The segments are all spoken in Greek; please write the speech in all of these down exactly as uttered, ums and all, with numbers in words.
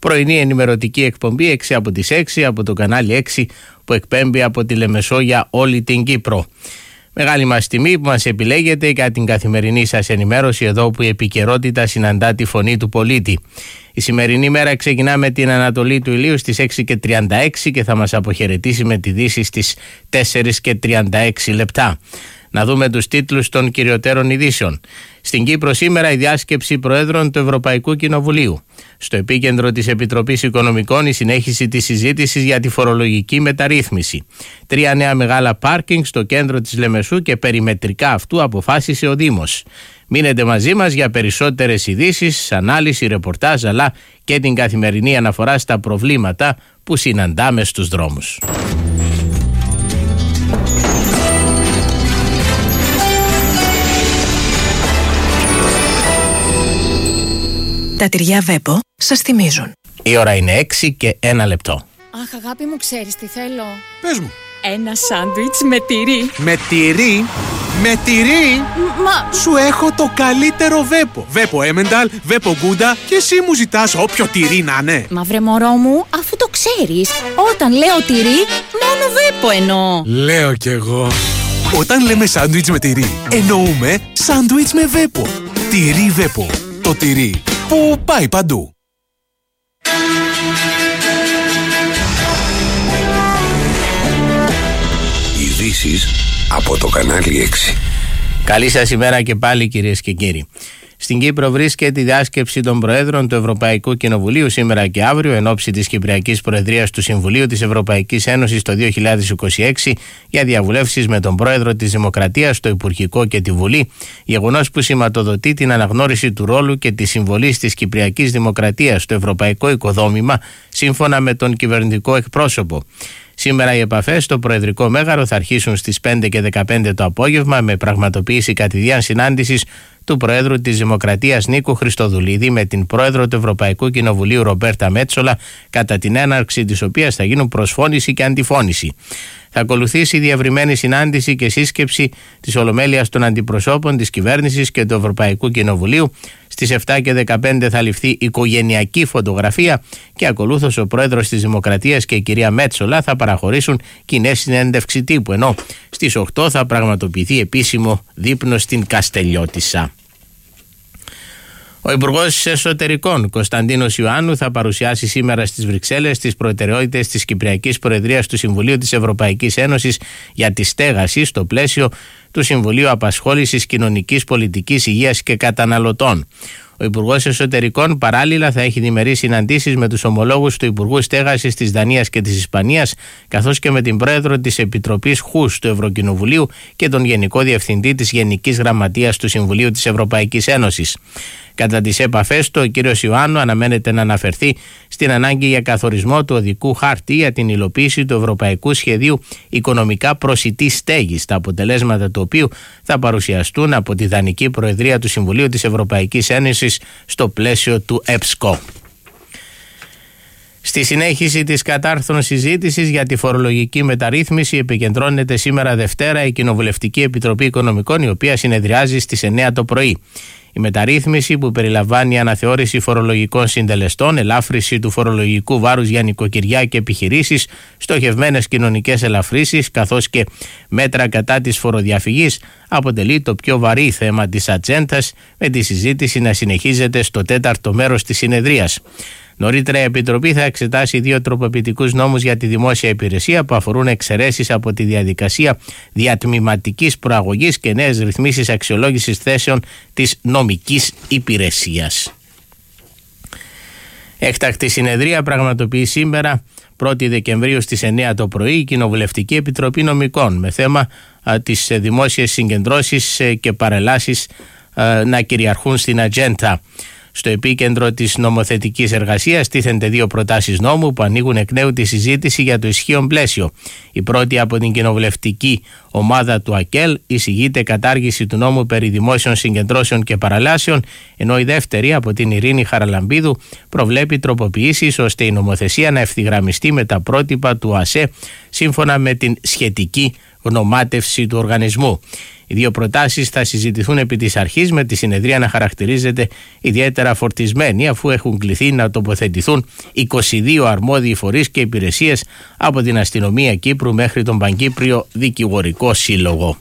Πρωινή ενημερωτική εκπομπή έξι από τις έξι από το κανάλι έξι που εκπέμπει από τη Λεμεσό για όλη την Κύπρο. Μεγάλη μας τιμή που μας επιλέγετε για την καθημερινή σας ενημέρωση εδώ που η επικαιρότητα συναντά τη φωνή του πολίτη. Η σημερινή μέρα ξεκινά με την ανατολή του ηλίου στις έξι και τριάντα έξι και θα μας αποχαιρετήσει με τη δύση στις τέσσερα και τριάντα έξι λεπτά. Να δούμε τους τίτλους των κυριωτέρων ειδήσεων. Στην Κύπρο σήμερα η διάσκεψη Προέδρων του Ευρωπαϊκού Κοινοβουλίου. Στο επίκεντρο της Επιτροπής Οικονομικών η συνέχιση της συζήτησης για τη φορολογική μεταρρύθμιση. Τρία νέα μεγάλα πάρκινγκ στο κέντρο της Λεμεσού και περιμετρικά αυτού αποφάσισε ο Δήμος. Μείνετε μαζί μας για περισσότερες ειδήσεις, ανάλυση, ρεπορτάζ αλλά και την καθημερινή αναφορά στα προβλήματα που συναντάμε στους δρόμους. Τα τυριά Βέπο σας θυμίζουν. Η ώρα είναι έξι και ένα λεπτό. Αχ, αγάπη μου, ξέρεις τι θέλω? Πες μου. Ένα σάντουιτς με τυρί. Με τυρί? Με τυρί? Μα... Σου έχω το καλύτερο Βέπο. Βέπο Έμενταλ, Βέπο Γκούντα και εσύ μου ζητάς όποιο τυρί να είναι. Μα βρε μωρό μου, αφού το ξέρεις, όταν λέω τυρί, μόνο Βέπο εννοώ. Λέω κι εγώ. Όταν λέμε σάντουιτς με τυρί, εννοούμε σάντουιτς με Βέπο. Τυρί Βέπο. Το τυρί που πάει παντού. Ειδήσεις από το κανάλι έξι. Καλή σας ημέρα και πάλι κυρίες και κύριοι. Στην Κύπρο βρίσκεται η διάσκεψη των Προέδρων του Ευρωπαϊκού Κοινοβουλίου σήμερα και αύριο εν ώψη της Κυπριακής Προεδρίας του Συμβουλίου της Ευρωπαϊκής Ένωσης το δύο χιλιάδες είκοσι έξι για διαβουλεύσεις με τον Πρόεδρο της Δημοκρατίας, το Υπουργικό και τη Βουλή, γεγονός που σηματοδοτεί την αναγνώριση του ρόλου και της συμβολής της Κυπριακής Δημοκρατίας στο ευρωπαϊκό οικοδόμημα σύμφωνα με τον κυβερνητικό εκπρόσωπο. Σήμερα οι επαφές στο Προεδρικό Μέγαρο θα αρχίσουν στις πέντε και δεκαπέντε το απόγευμα με πραγματοποίηση κατηδίαν συνάντησης του Προέδρου της Δημοκρατίας Νίκου Χριστοδουλίδη με την Πρόεδρο του Ευρωπαϊκού Κοινοβουλίου Ρομπέρτα Μέτσολα, κατά την έναρξη της οποίας θα γίνουν προσφώνηση και αντιφώνηση. Θα ακολουθήσει διευρυμένη συνάντηση και σύσκεψη της Ολομέλειας των Αντιπροσώπων της Κυβέρνησης και του Ευρωπαϊκού Κοινοβουλίου. Στις επτά και δεκαπέντε θα ληφθεί οικογενειακή φωτογραφία και ακολούθως ο Πρόεδρος της Δημοκρατίας και η κυρία Μέτσολα θα παραχωρήσουν κοινές συνέντευξη τύπου, ενώ στις οκτώ θα πραγματοποιηθεί επίσημο δείπνο στην Καστελιώτισσα. Ο Υπουργός Εσωτερικών Κωνσταντίνος Ιωάννου θα παρουσιάσει σήμερα στις Βρυξέλλες τις προτεραιότητες της Κυπριακής Προεδρίας του Συμβουλίου της Ευρωπαϊκής Ένωσης για τη στέγαση στο πλαίσιο του Συμβουλίου Απασχόλησης, Κοινωνικής Πολιτικής, Υγείας και Καταναλωτών. Ο Υπουργός Εσωτερικών παράλληλα θα έχει διμερείς συναντήσεις με τους ομολόγους του Υπουργού Στέγασης της Δανίας και της Ισπανίας, καθώς και με την Πρόεδρο της Επιτροπής Χους του Ευρωκοινοβουλίου και τον Γενικό Διευθυντή της Γενικής Γραμματείας του Συμβουλίου της Ευρωπαϊκής Ένωσης. Κατά τις επαφές του, ο κ. Ιωάννου αναμένεται να αναφερθεί στην ανάγκη για καθορισμό του οδικού χάρτη για την υλοποίηση του Ευρωπαϊκού Σχεδίου Οικονομικά Προσιτής Στέγης, τα αποτελέσματα του οποίου θα παρουσιαστούν από τη Δανική Προεδρία του Συμβουλίου της Ευρωπαϊκής Ένωσης στο πλαίσιο του ΕΠΣΚΟ. Στη συνέχιση της κατάρθρων συζήτησης για τη φορολογική μεταρρύθμιση επικεντρώνεται σήμερα Δευτέρα η Κοινοβουλευτική Επιτροπή Οικονομικών, η οποία συνεδριάζει στις εννέα το πρωί. Η μεταρρύθμιση, που περιλαμβάνει αναθεώρηση φορολογικών συντελεστών, ελάφρυση του φορολογικού βάρους για νοικοκυριά και επιχειρήσεις, στοχευμένες κοινωνικές ελαφρύσεις καθώς και μέτρα κατά της φοροδιαφυγής, αποτελεί το πιο βαρύ θέμα της ατζέντας, με τη συζήτηση να συνεχίζεται στο τέταρτο μέρος της συνεδρίας. Νωρίτερα η Επιτροπή θα εξετάσει δύο τροποποιητικούς νόμους για τη δημόσια υπηρεσία που αφορούν εξαιρέσεις από τη διαδικασία διατμηματικής προαγωγής και νέες ρυθμίσεις αξιολόγησης θέσεων της νομικής υπηρεσίας. Έκτακτη συνεδρία πραγματοποιεί σήμερα πρώτη Δεκεμβρίου στις εννέα το πρωί η Κοινοβουλευτική Επιτροπή Νομικών με θέμα α, τις δημόσιες συγκεντρώσεις ε, και παρελάσεις ε, να κυριαρχούν στην ατζέντα. Στο επίκεντρο της νομοθετικής εργασίας τίθενται δύο προτάσεις νόμου που ανοίγουν εκ νέου τη συζήτηση για το ισχύον πλαίσιο. Η πρώτη από την κοινοβουλευτική ομάδα του ΑΚΕΛ εισηγείται κατάργηση του νόμου περί δημόσιων συγκεντρώσεων και παραλάσεων, ενώ η δεύτερη από την Ειρήνη Χαραλαμπίδου προβλέπει τροποποιήσεις ώστε η νομοθεσία να ευθυγραμμιστεί με τα πρότυπα του ΑΣΕ σύμφωνα με την σχετική γνωμάτευση του οργανισμού. Οι δύο προτάσεις θα συζητηθούν επί της αρχής, με τη συνεδρία να χαρακτηρίζεται ιδιαίτερα φορτισμένη, αφού έχουν κληθεί να τοποθετηθούν είκοσι δύο αρμόδιοι φορείς και υπηρεσίες από την Αστυνομία Κύπρου μέχρι τον Παγκύπριο Δικηγορικό Σύλλογο.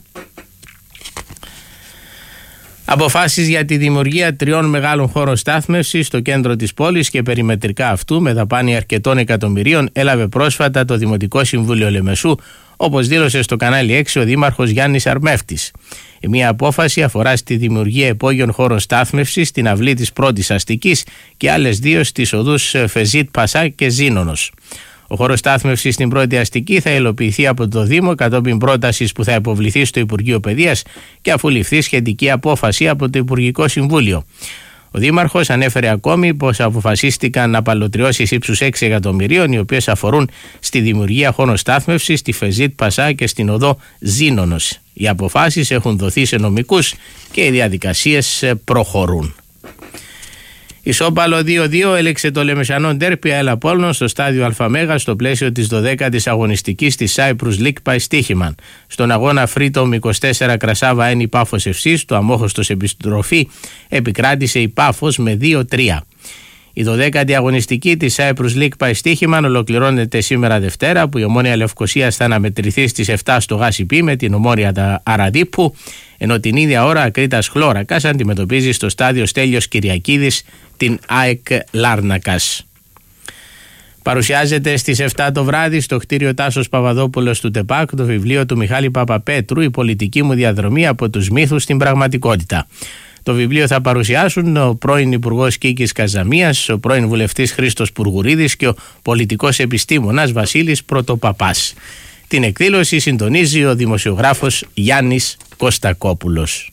Αποφάσεις για τη δημιουργία τριών μεγάλων χώρων στάθμευσης στο κέντρο της πόλης και περιμετρικά αυτού με δαπάνη αρκετών εκατομμυρίων έλαβε πρόσφατα το Δημοτικό Συμβούλιο Λεμεσού, όπως δήλωσε στο κανάλι έξι ο Δήμαρχος Γιάννης Αρμεύτης. Η μία απόφαση αφορά στη δημιουργία υπόγειων χώρων στάθμευσης στην αυλή της πρώτης αστικής και άλλες δύο στις οδούς Φεζίτ, Πασά και Ζήνονος. Ο χώρος στάθμευσης στην πρώτη αστική θα υλοποιηθεί από το Δήμο κατόπιν πρότασης που θα υποβληθεί στο Υπουργείο Παιδείας και αφού ληφθεί σχετική απόφαση από το Υπουργικό Συμβούλιο. Ο Δήμαρχος ανέφερε ακόμη πως αποφασίστηκαν απαλωτριώσεις ύψους έξι εκατομμυρίων, οι οποίες αφορούν στη δημιουργία χώρων στάθμευσης στη Φεζίτ, Πασά και στην οδό Ζήνονος. Οι αποφάσεις έχουν δοθεί σε νομικούς και οι διαδικασίες προχωρούν. Ισόπαλο δύο δύο έλεξε το Λεμεσανό ντέρπι ΑΕΛ Πόλνων στο στάδιο ΑΜΕΓΑ στο πλαίσιο της δωδέκατης αγωνιστικής της Cyprus League by Στίχημαν. Στον αγώνα Freedom είκοσι τέσσερα Κρασάβα ένα Πάφος Ευσής, το αμόχωστος επιστροφή επικράτησε η Πάφος με δύο τρία. Η δωδέκατη αγωνιστική της Cyprus League by Στίχημαν ολοκληρώνεται σήμερα Δευτέρα, που η Ομόνοια Λευκωσίας θα αναμετρηθεί στις επτά στο Γάσιπι με την Ομόνοια Αραδίππου, ενώ την ίδια ώρα Ακρίτας Χλώρακας αντιμετωπίζει στο στάδιο Στέλιος Κυριακίδης την ΑΕΚ Λάρνακας. Παρουσιάζεται στις επτά το βράδυ στο κτίριο Τάσος Παπαδόπουλος του ΤΕΠΑΚ το βιβλίο του Μιχάλη Παπαπέτρου «Η πολιτική μου διαδρομή από τους μύθους στην πραγματικότητα». Το βιβλίο θα παρουσιάσουν ο πρώην Υπουργός Κίκης Καζαμίας, ο πρώην Βουλευτής Χρήστος Πουργουρίδης και ο πολιτικός επιστήμονας Βασίλης Πρωτοπαπάς. Την εκδήλωση συντονίζει ο δημοσιογράφος Γιάννης Κωστακόπουλος.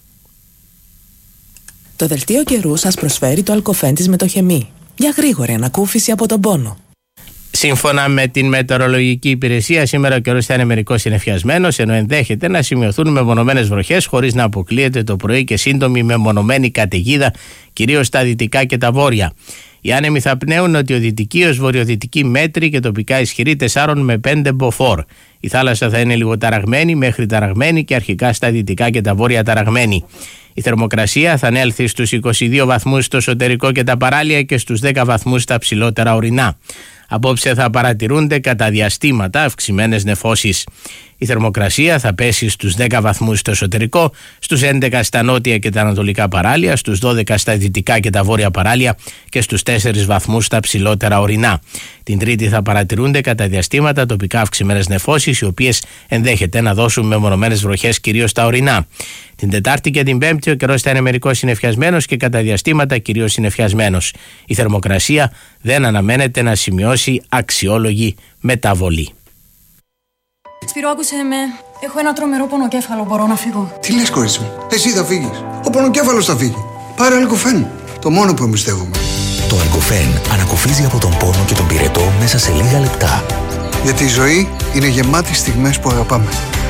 Το δελτίο καιρού σας προσφέρει το Αλκοφέν της Μετοχεμή για γρήγορη ανακούφιση από τον πόνο. Σύμφωνα με την μετεωρολογική υπηρεσία, σήμερα ο καιρός θα είναι μερικώς συννεφιασμένος, ενώ ενδέχεται να σημειωθούν μεμονωμένες βροχές, χωρίς να αποκλείεται το πρωί και σύντομη μεμονωμένη καταιγίδα, κυρίως στα δυτικά και τα βόρεια. Οι άνεμοι θα πνέουν νοτιοδυτική ως βορειοδυτική μέτρη και τοπικά ισχυρή τέσσερα με πέντε μποφόρ. Η θάλασσα θα είναι λίγο ταραγμένη μέχρι ταραγμένη και αρχικά στα δυτικά και τα βόρεια ταραγμένη. Η θερμοκρασία θα ανέλθει στους είκοσι δύο βαθμούς στο εσωτερικό και τα παράλια και στους δέκα βαθμούς στα ψηλότερα ορεινά. Απόψε θα παρατηρούνται κατά διαστήματα αυξημένες νεφώσεις. Η θερμοκρασία θα πέσει στους δέκα βαθμούς στο εσωτερικό, στους έντεκα στα νότια και τα ανατολικά παράλια, στους δώδεκα στα δυτικά και τα βόρεια παράλια και στους τέσσερις βαθμούς στα ψηλότερα ορεινά. Την Τρίτη θα παρατηρούνται κατά διαστήματα τοπικά αυξημένες νεφώσεις, οι οποίες ενδέχεται να δώσουν μεμονωμένες βροχές κυρίως στα ορεινά. Την Τετάρτη και την Πέμπτη ο καιρός θα είναι μερικώς συννεφιασμένος και κατά διαστήματα κυρίως συννεφιασμένος. Η θερμοκρασία δεν αναμένεται να σημειώσει αξιόλογη μεταβολή. Σπύρο, άκουσε με. Έχω ένα τρομερό πονοκέφαλο. Μπορώ να φύγω? Τι λες, κορίτσι μου? Εσύ θα φύγεις. Ο πονοκέφαλος θα φύγει. Πάρε Αλκοφέν. Το μόνο που εμπιστεύομαι. Το Αλκοφέν ανακουφίζει από τον πόνο και τον πυρετό μέσα σε λίγα λεπτά. Γιατί η ζωή είναι γεμάτη στιγμές που αγαπάμε.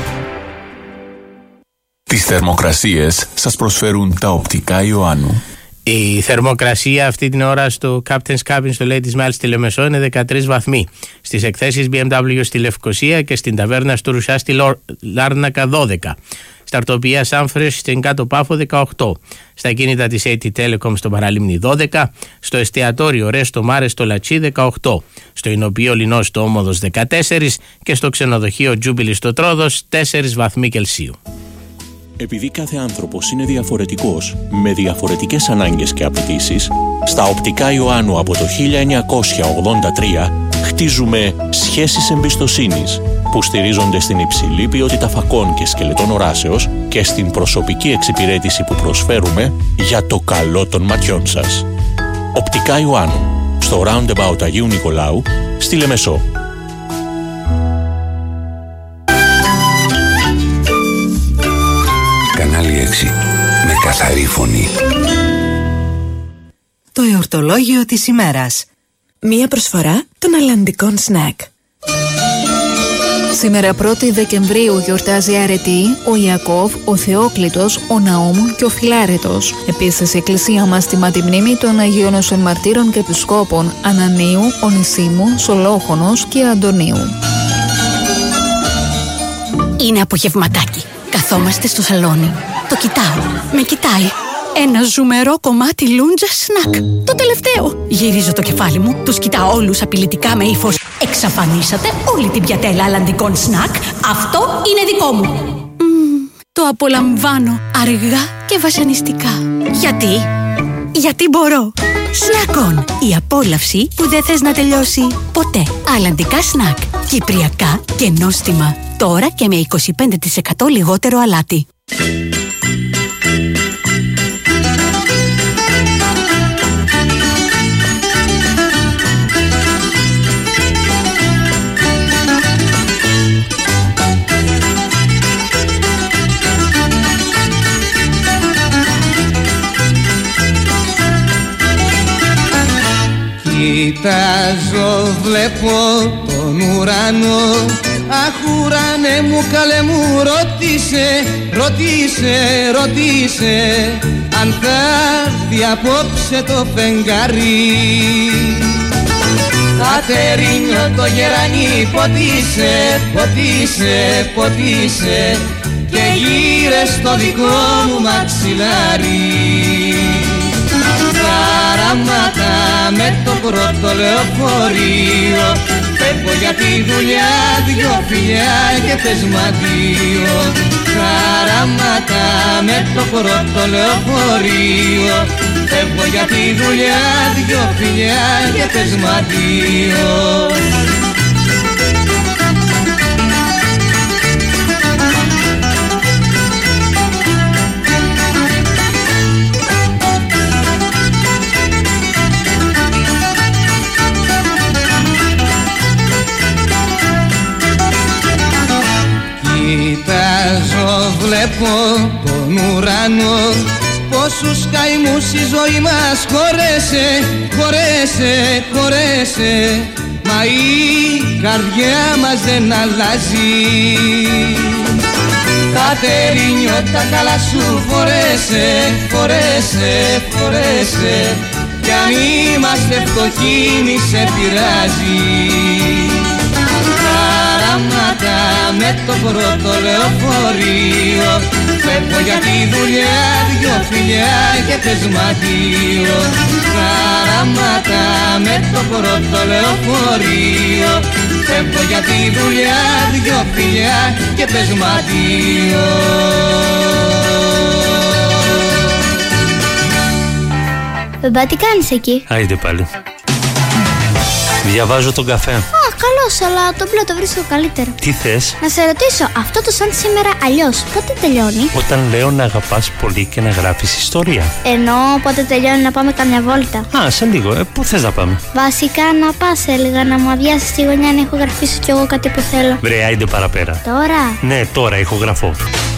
Τις θερμοκρασίες σας προσφέρουν τα οπτικά Ιωάννου. Η θερμοκρασία αυτή την ώρα στο Captain's Cabin στο Ladies Mile στη Λεμεσό είναι δεκατρείς βαθμοί. Στις εκθέσεις μπι εμ ντάμπλιου στη Λευκοσία και στην ταβέρνα στο Ρουσιά στη Λάρνακα δώδεκα. Στα αρτοπία Σάμφρες στην Κάτω Πάφο δεκαοκτώ. Στα κίνητα της έι τι Telecom στο Παραλίμνη δώδεκα. Στο εστιατόριο Ρέστο Μάρε στο Λατσί δεκαοκτώ. Στο Ινοποιείο Λινός στο Όμοδος δεκατέσσερα και στο ξενοδοχείο Τζούμπιλι στο Τρόδος τέσσερις βαθμοί Κελσίου. Επειδή κάθε άνθρωπος είναι διαφορετικός, με διαφορετικές ανάγκες και απαιτήσεις, στα οπτικά Ιωάννου από το χίλια εννιακόσια ογδόντα τρία χτίζουμε σχέσεις εμπιστοσύνης που στηρίζονται στην υψηλή ποιότητα φακών και σκελετών οράσεως και στην προσωπική εξυπηρέτηση που προσφέρουμε για το καλό των ματιών σας. Οπτικά Ιωάννου, στο Roundabout Αγίου Νικολάου, στη Λεμεσό. Κανάλι έξι, με καθαρή φωνή. Το εορτολόγιο της ημέρας. Μία προσφορά των αλλαντικών σνακ. Σήμερα πρώτη Δεκεμβρίου γιορτάζει αρετή ο Ιακώβ, ο Θεόκλητος, ο Ναούμ και ο Φιλάρετος. Επίσης η Εκκλησία μας τιμά τη μνήμη των Αγίων Όσων Μαρτύρων και Επισκόπων Ανανίου, Ονησίμου, Σολόχωνος και Αντωνίου. Είναι απογευματάκι. Καθόμαστε στο σαλόνι. Το κοιτάω. Με κοιτάει. Ένα ζουμερό κομμάτι λούντζα σνακ. Το τελευταίο. Γυρίζω το κεφάλι μου. Τους κοιτάω όλους απειλητικά με ύφος. Εξαφανίσατε όλη την πιατέλα αλλαντικών σνακ. Αυτό είναι δικό μου. Μ, το απολαμβάνω αργά και βασανιστικά. Γιατί? Γιατί μπορώ. Σνακ-ον. Η απόλαυση που δεν θες να τελειώσει ποτέ. Αλλαντικά σνακ. Κυπριακά και νόστιμα. Τώρα και με είκοσι πέντε τοις εκατό λιγότερο αλάτι. Κοιτάζω, βλέπω τον ουρανό. Αχ, ουρανέ μου, καλέ μου, ρώτησε, ρώτησε, ρώτησε αν θα έρθει απόψε το φεγγάρι. Κατερίνιο το γερανί, ποτίσε, ποτίσε, ποτίσε και γύρε στο δικό μου μαξιλάρι. Χαράματα με το πρώτο λεωφορείο, φεύγω για τη δουλειά, δυο φιλιά και θες μ' αντίο. Χαράματα με το πρώτο λεωφορείο, φεύγω για τη δουλειά, δυο φιλιά και θες μ' αντίο. Κοιτάζω, βλέπω τον ουρανό, πόσους καημούς η ζωή μας χωρέσε, χωρέσε, χωρέσε, μα η καρδιά μας δεν αλλάζει. Κατερίνιο, τα καλά σου φορέσε, φορέσε, φορέσε, κι αν είμαστε φτωχοί μη σε πειράζει. Χαράματα με το πρώτο λεωφορείο, φεύγω για τη δουλειά, δυο φιλιά και θες μ' αντίο. Χαράματα με το πρώτο λεωφορείο, φεύγω για τη δουλειά, δυο φιλιά και θες μ' αντίο. Μπαμπά, τι κάνεις εκεί? Άιντε πάλι. Διαβάζω τον καφέ. Α, καλώς, αλλά το μπλε το βρίσκω καλύτερο. Τι θες? Να σε ρωτήσω, αυτό το σαν σήμερα αλλιώς, πότε τελειώνει? Όταν λέω να αγαπάς πολύ και να γράφεις ιστορία. Ενώ πότε τελειώνει να πάμε καμιά βόλτα. Α, σε λίγο. Ε, πού θες να πάμε? Βασικά να πας, έλεγα, να μου αδειάσεις τη γωνιά να ηχογραφήσω κι εγώ κάτι που θέλω. Βρε, άιντε παραπέρα. Τώρα? Ναι, τώρα ηχογραφώ.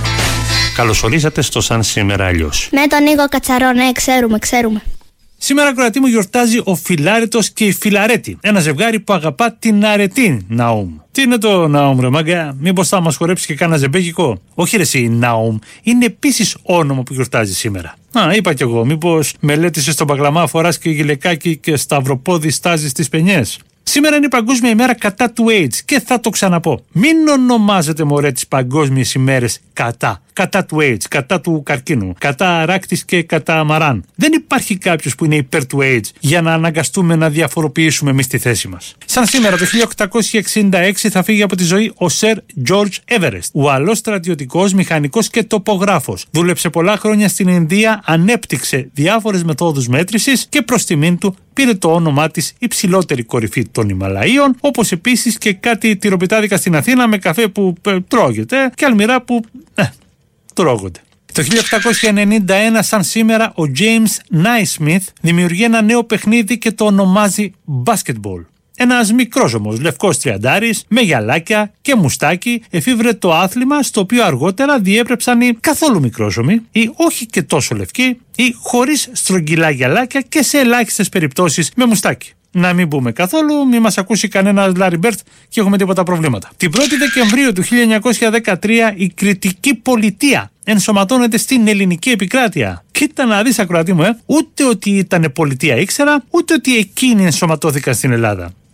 Καλωσορίσατε στο σαν σήμερα αλλιώς. Με τον Νίκο Κατσαρό, ναι, ξέρουμε, ξέρουμε. Σήμερα, ακροατή μου, γιορτάζει ο Φιλάρετος και η Φιλαρέτη. Ένα ζευγάρι που αγαπά την αρετή, Ναούμ. Τι είναι το Ναούμ, ρε μάγκα? Μήπως θα μας χορέψει και κάνα ζεμπέκικο? Όχι, ρε εσύ, Ναούμ είναι επίσης όνομα που γιορτάζει σήμερα. Α, είπα κι εγώ, μήπως μελέτησες τον παγλαμά, φοράς και γυλαικάκι και σταυροπόδι στάζεις τις πενιές? Σήμερα είναι η Παγκόσμια ημέρα κατά του AIDS και θα το ξαναπώ. Μην ονομάζετε μωρέ τις παγκόσμιες ημέρες κατά. Κατά του AIDS, κατά του καρκίνου, κατά ράκτης και κατά αμαράν. Δεν υπάρχει κάποιος που είναι υπέρ του AIDS για να αναγκαστούμε να διαφοροποιήσουμε εμείς τη θέση μας. Σαν σήμερα το χίλια οκτακόσια εξήντα έξι θα φύγει από τη ζωή ο Σερ Τζόρτζ Έβερεστ, ουαλός στρατιωτικός, μηχανικός και τοπογράφος. Δούλεψε πολλά χρόνια στην Ινδία, ανέπτυξε διάφορες μεθόδους μέτρησης και προς τιμήν του πήρε το όνομά της υψηλότερη κορυφή των Ιμαλαίων, όπως επίσης και κάτι τυροπιτάδικα στην Αθήνα με καφέ που ε, τρώγεται και αλμυρά που ε, τρώγονται. Το χίλια οκτακόσια ενενήντα ένα, σαν σήμερα, ο James Naismith δημιουργεί ένα νέο παιχνίδι και το ονομάζει basketball. Ένας μικρός όμως λευκός τριαντάρης με γυαλάκια και μουστάκι εφήβρε το άθλημα, στο οποίο αργότερα διέπρεψαν οι καθόλου μικρόσωμοι ή όχι και τόσο λευκοί ή χωρίς στρογγυλά γυαλάκια και σε ελάχιστες περιπτώσεις με μουστάκι. Να μην πούμε καθόλου, μην μας ακούσει κανένας Λάρι Μπέρτ και έχουμε τίποτα προβλήματα. Την πρώτη Δεκεμβρίου του χίλια εννιακόσια δεκατρία η Κρητική Πολιτεία ενσωματώνεται στην ελληνική επικράτεια. Κοίτα να δεις, ακροατή μου, ε. ούτε ότι ήταν πολιτεία ήξερα, ούτε ότι εκείνοι ενσωματώθηκαν στην Ελλάδα.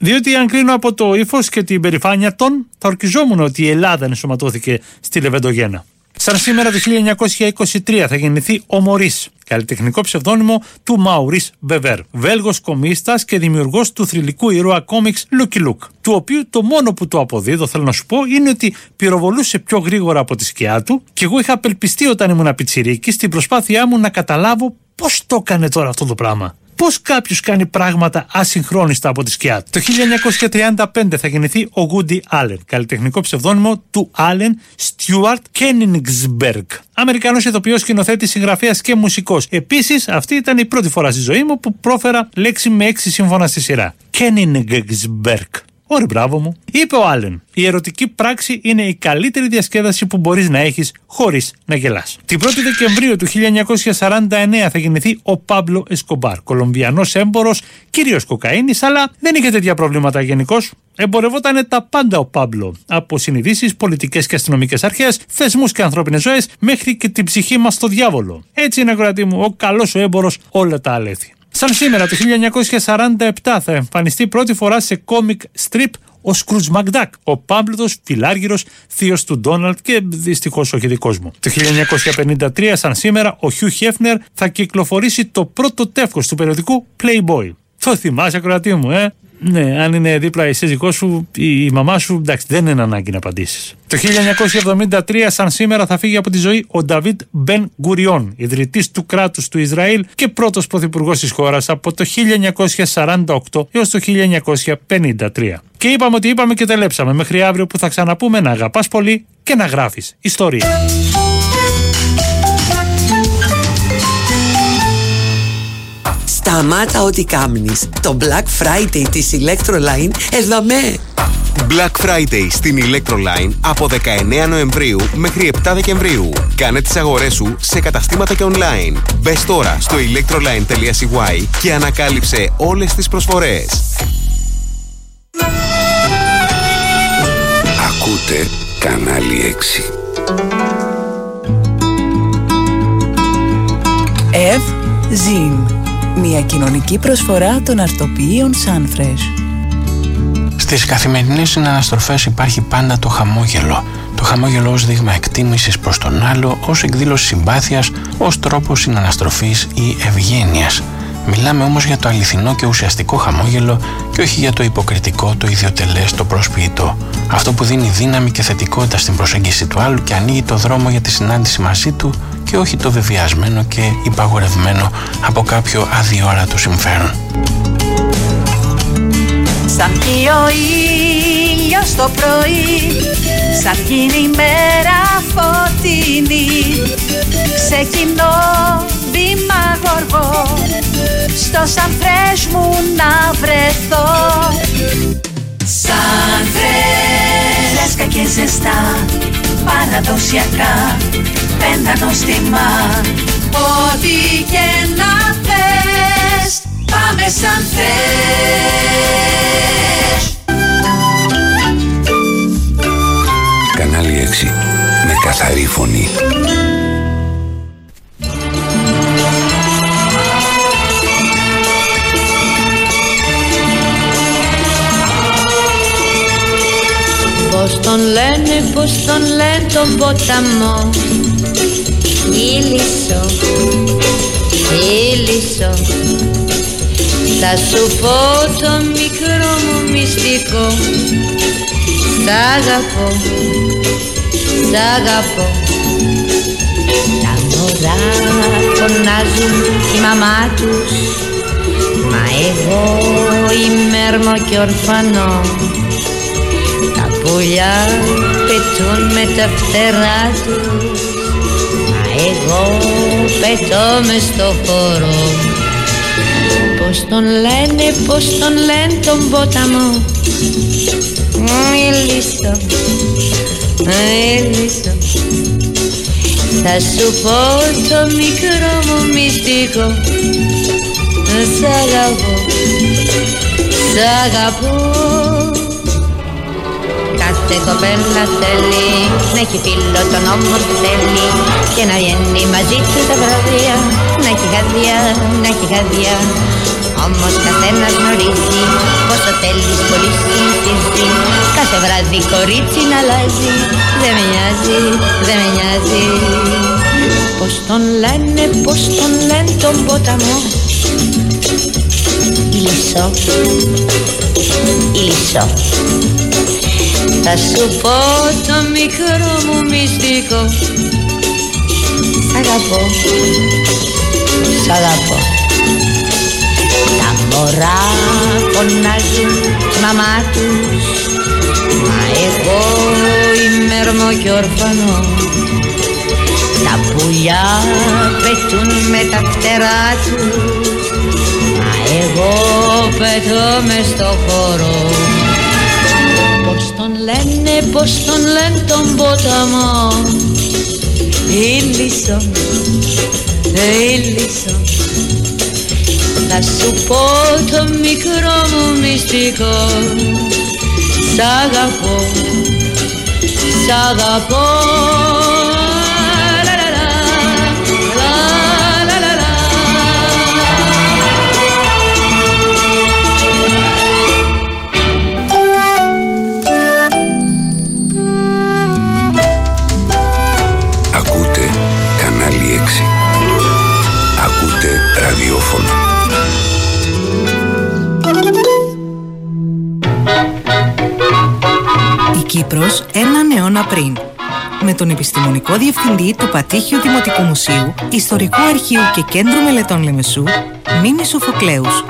Διότι αν κρίνω από το ύφος και την περηφάνεια των, θα ορκιζόμουν ότι η Ελλάδα ενσωματώθηκε στη Λεβεντογένα. Σαν σήμερα το χίλια εννιακόσια είκοσι τρία θα γεννηθεί ο Μωρίς, καλλιτεχνικό ψευδόνυμο του Μαουρίς Βεβέρ, Βέλγος κομίστας και δημιουργός του θρυλικού ήρωα κόμιξ Lucky Luke, του οποίου το μόνο που το αποδίδω, θέλω να σου πω, είναι ότι πυροβολούσε πιο γρήγορα από τη σκιά του και εγώ είχα απελπιστεί όταν ήμουν πιτσιρίκη στην προσπάθειά μου να καταλάβω πώς το έκανε τώρα αυτό το πράγμα. Πώς κάποιος κάνει πράγματα ασυγχρόνιστα από τη σκιά του. Το χίλια εννιακόσια τριάντα πέντε θα γεννηθεί ο Woody Allen, καλλιτεχνικό ψευδόνυμο του Allen Stewart Königsberg. Αμερικανός ηθοποιός, σκηνοθέτης, συγγραφέας και μουσικός. Επίσης, αυτή ήταν η πρώτη φορά στη ζωή μου που πρόφερα λέξη με έξι σύμφωνα στη σειρά. Königsberg. Ωραία, μπράβο μου. Είπε ο Άλεν, η ερωτική πράξη είναι η καλύτερη διασκέδαση που μπορείς να έχεις χωρίς να γελάς. Την πρώτη Δεκεμβρίου του χίλια εννιακόσια σαράντα εννέα θα γεννηθεί ο Πάμπλο Εσκομπάρ, Κολομβιανός έμπορος, κυρίως κοκαίνης, αλλά δεν είχε τέτοια προβλήματα γενικώς. Εμπορευότανε τα πάντα ο Πάμπλο, από συνειδήσεις, πολιτικές και αστυνομικές αρχές, θεσμούς και ανθρώπινες ζωές, μέχρι και την ψυχή μας στο διάβολο. Έτσι είναι, ακροατή μου, ο καλός ο έμπορος όλα τα αλέθη. Σαν σήμερα το χίλια εννιακόσια σαράντα επτά θα εμφανιστεί πρώτη φορά σε κόμικ strip ο Σκρούτζ Μακντάκ, ο πάμπλουτος φιλάργυρος θείος του Ντόναλντ και δυστυχώς όχι δικός μου. Το χίλια εννιακόσια πενήντα τρία σαν σήμερα ο Χιου Χέφνερ θα κυκλοφορήσει το πρώτο τεύχος του περιοδικού Playboy. Το θυμάσαι, ακροατή μου, ε? Ναι, αν είναι δίπλα η σύζυγός σου ή η μαμά σου, εντάξει, δεν είναι ανάγκη να απαντήσεις. Το χίλια εννιακόσια εβδομήντα τρία σαν σήμερα θα φύγει από τη ζωή ο Νταβίτ Μπεν Γκουριόν, ιδρυτής του κράτους του Ισραήλ και πρώτος πρωθυπουργός της χώρας από το χίλια εννιακόσια σαράντα οκτώ έως το χίλια εννιακόσια πενήντα τρία. Και είπαμε ότι είπαμε και τελέψαμε μέχρι αύριο που θα ξαναπούμε να αγαπάς πολύ και να γράφεις ιστορία. Σταμάτα ό,τι κάμνεις. Το Black Friday της Electroline εδαμέ. Black Friday στην Electroline από δεκαεννέα Νοεμβρίου μέχρι επτά Δεκεμβρίου. Κάνε τις αγορές σου σε καταστήματα και online. Μπες τώρα στο electroline τελεία σι γουάι και ανακάλυψε όλες τις προσφορές. Ακούτε κανάλι έξι. Ευ Ζιν. Μια κοινωνική προσφορά των αρτοποιείων Sunfresh. Στις καθημερινές συναναστροφές υπάρχει πάντα το χαμόγελο. Το χαμόγελο ως δείγμα εκτίμησης προς τον άλλο, ως εκδήλωση συμπάθειας, ως τρόπο συναναστροφής ή ευγένειας. Μιλάμε όμως για το αληθινό και ουσιαστικό χαμόγελο και όχι για το υποκριτικό, το ιδιοτελές, το προσποιητό. Αυτό που δίνει δύναμη και θετικότητα στην προσέγγιση του άλλου και ανοίγει το δρόμο για τη συνάντηση μαζί του και όχι το βεβαιασμένο και υπαγορευμένο από κάποιο αδιόρατο συμφέρον. Σαν πιει ο ήλιος το πρωί, σαν γίνει η μέρα φωτεινή, ξεκινώ βήμα γοργό, στο Sunfresh μου να βρεθώ. Sunfresh, φρέσκα και ζεστά, παραδοσιακά, πέντα νοστιμά, ό,τι και να θες, πάμε Sunfresh. Κανάλι έξι, με καθαρή φωνή. Πώς τον λένε, πώς τον λένε τον ποταμό, Ήλισσο, Ήλισσο, θα σου πω το μικρό μου μυστικό. Σ' αγαπώ, σ' αγαπώ. Τα μωρά φωνάζουν τη μαμά τους, μα εγώ είμαι έρμο και ορφανό. Τα πουλιά πετούν με τα φτερά τους, μα εγώ πετώ μες στο χώρο. Πώς τον λένε, πώς τον λένε τον ποταμό, Ήλισσο, Ήλισσο, θα σου πω το μικρό μου μυστικό. Σ' αγαπώ, σ' αγαπώ. Κάθε κοπέλα θέλει να έχει φίλο τον όμορφο θέλει και να βγαίνει μαζί του τα βράδια, να έχει γαδιά, να έχει γαδιά. Όμως καθένας γνωρίζει πως το τέλος πολύ συνηθίζει. Κάθε βράδυ κορίτσι να αλλάζει. Δεν με νοιάζει, δεν με νοιάζει. Πως τον λένε, πως τον λένε τον ποταμό. Ηλισσό, ηλισσό. Θα σου πω το μικρό μου μυστικό. Σ' αγαπώ, σ' αγαπώ. Τα μωρά φωνάζουν τη μαμά τους, μα εγώ είμαι ορμό και ορφανό. Τα πουλιά πετούν με τα φτερά τους, μα εγώ πετώ μες στο χώρο. Πώς τον λένε, πώς τον λένε τον ποταμό. Ηλισσό, ηλισσό. Θα σου πω το μικρό μου μυστικό. Σ' αγαπώ, σ' αγαπώ. Ακούτε κανάλι έξι. Ακούτε ραδιόφωνο. Η Κύπρος έναν αιώνα πριν. Με τον επιστημονικό διευθυντή του Πατήχιου Δημοτικού Μουσείου, Ιστορικού Αρχείου και Κέντρου Μελετών Λεμεσού, Μίμη Σοφοκλέους.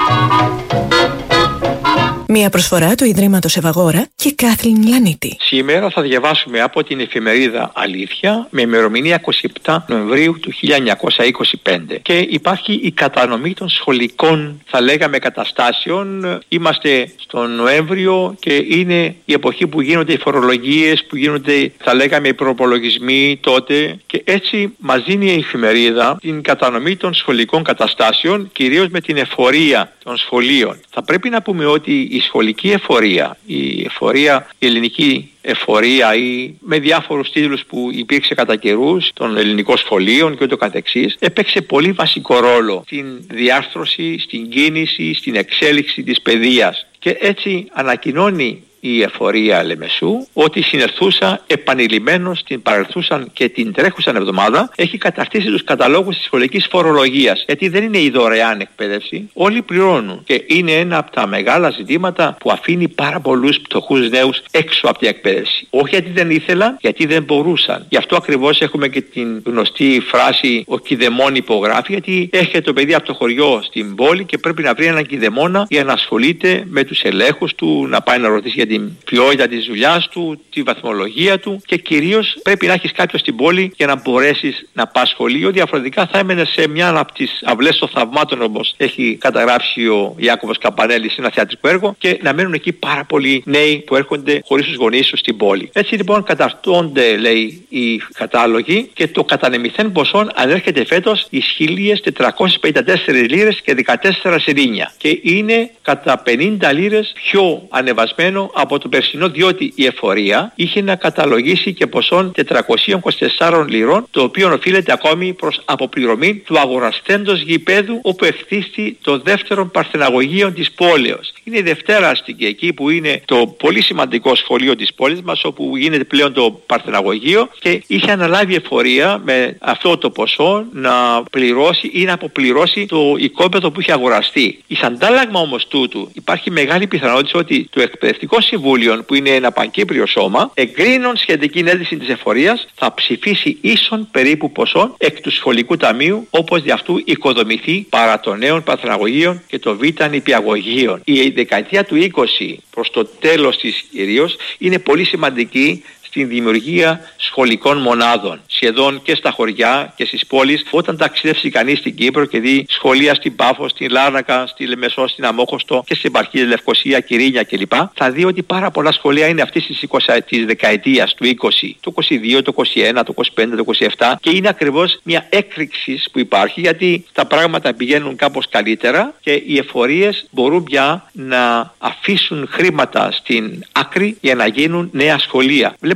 Μια προσφορά του Ιδρύματος Ευαγόρα και Κάθλιν Λανίτη. Σήμερα θα διαβάσουμε από την εφημερίδα Αλήθεια με ημερομηνία εικοστή εβδόμη Νοεμβρίου του χίλια εννιακόσια είκοσι πέντε. Και υπάρχει η κατανομή των σχολικών, θα λέγαμε, καταστάσεων. Είμαστε στον Νοέμβριο και είναι η εποχή που γίνονται οι φορολογίες, που γίνονται, θα λέγαμε, οι προπολογισμοί τότε. Και έτσι μας δίνει η εφημερίδα την κατανομή των σχολικών καταστάσεων, κυρίως με την εφορία των σχολείων. Θα πρέπει να πούμε ότι η σχολική εφορία, η εφορία, η ελληνική εφορία ή με διάφορους τίτλους που υπήρξε κατά καιρούς των ελληνικών σχολείων και ούτω καθεξής, έπαιξε πολύ βασικό ρόλο στην διάρθρωση, στην κίνηση, στην εξέλιξη της παιδείας. Και έτσι ανακοινώνει η εφορία Λεμεσού ότι συνερθούσα επανειλημμένως την παρελθούσαν και την τρέχουσαν εβδομάδα έχει καταρτήσει τους καταλόγους της σχολικής φορολογίας. Γιατί δεν είναι η δωρεάν εκπαίδευση, όλοι πληρώνουν. Και είναι ένα από τα μεγάλα ζητήματα που αφήνει πάρα πολλούς πτωχούς νέους έξω από την εκπαίδευση. Όχι γιατί δεν ήθελαν, γιατί δεν μπορούσαν. Γι' αυτό ακριβώς έχουμε και την γνωστή φράση «Ο κηδεμόν υπογράφει», γιατί έρχεται το παιδί από το χωριό στην πόλη και πρέπει να βρει έναν κηδεμόνα για να ασχολείται με τους ελέγχους του, να πάει να ρωτήσει για την ποιότητα της δουλειάς του, τη βαθμολογία του και κυρίως πρέπει να έχεις κάποιο στην πόλη για να μπορέσεις να πας σχολείο. Διαφορετικά θα έμενε σε μια από τις αυλές των θαυμάτων, όπως έχει καταγράψει ο Ιάκωβος Καμπανέλης σε ένα θεατρικό έργο, και να μένουν εκεί πάρα πολλοί νέοι που έρχονται χωρίς τους γονείς τους στην πόλη. Έτσι λοιπόν καταρτώνται, λέει, οι κατάλογοι και το κατανεμηθέν ποσόν ανέρχεται φέτος εις χίλιες τετρακόσιες πενήντα τέσσερις λίρες και δεκατέσσερα σερίνια και είναι κατά πενήντα λίρες πιο ανεβασμένο από το περσινό, διότι η εφορία είχε να καταλογίσει και ποσόν τετρακόσιες είκοσι τέσσερις λιρών, το οποίο οφείλεται ακόμη προς αποπληρωμή του αγοραστέντος γηπέδου όπου εκτίστη το δεύτερο παρθεναγωγείο της πόλεως. Είναι η Δευτέρα αστική, εκεί που είναι το πολύ σημαντικό σχολείο της πόλης μας, όπου γίνεται πλέον το παρθεναγωγείο, και είχε αναλάβει εφορία με αυτό το ποσό να πληρώσει ή να αποπληρώσει το οικόπεδο που είχε αγοραστεί. Εις αντάλλαγμα όμως τούτου υπάρχει μεγάλη πιθανότητα ότι το εκπαιδευτικό συμβούλιο, που είναι ένα πανκύπριο σώμα, εγκρίνων σχετική αίτηση της εφορίας, θα ψηφίσει ίσον περίπου ποσό εκ του σχολικού ταμείου, όπως δι' αυτού οικοδομηθεί παρά των νέων παρθεναγωγείων και το β' νηπιαγωγείων. Η δεκαετία του είκοσι προς το τέλος της κυρίως είναι πολύ σημαντική στην δημιουργία σχολικών μονάδων, σχεδόν και στα χωριά και στις πόλεις. Όταν ταξιδεύσει κανείς στην Κύπρο και δει σχολεία στην Πάφο, στην Λάρνακα, στη Λεμεσό, στην Αμόχωστο και στην επαρχία Λευκοσία, Κυρίνια κλπ., θα δει ότι πάρα πολλά σχολεία είναι αυτής της, της δεκαετίας του είκοσι, το είκοσι δύο, το είκοσι ένα, το είκοσι πέντε, το είκοσι επτά, και είναι ακριβώς μια έκρηξη που υπάρχει, γιατί τα πράγματα πηγαίνουν κάπως καλύτερα και οι εφορίες μπορούν πια να αφήσουν χρήματα στην άκρη για να γίνουν νέα σχολεία. Βλέπετε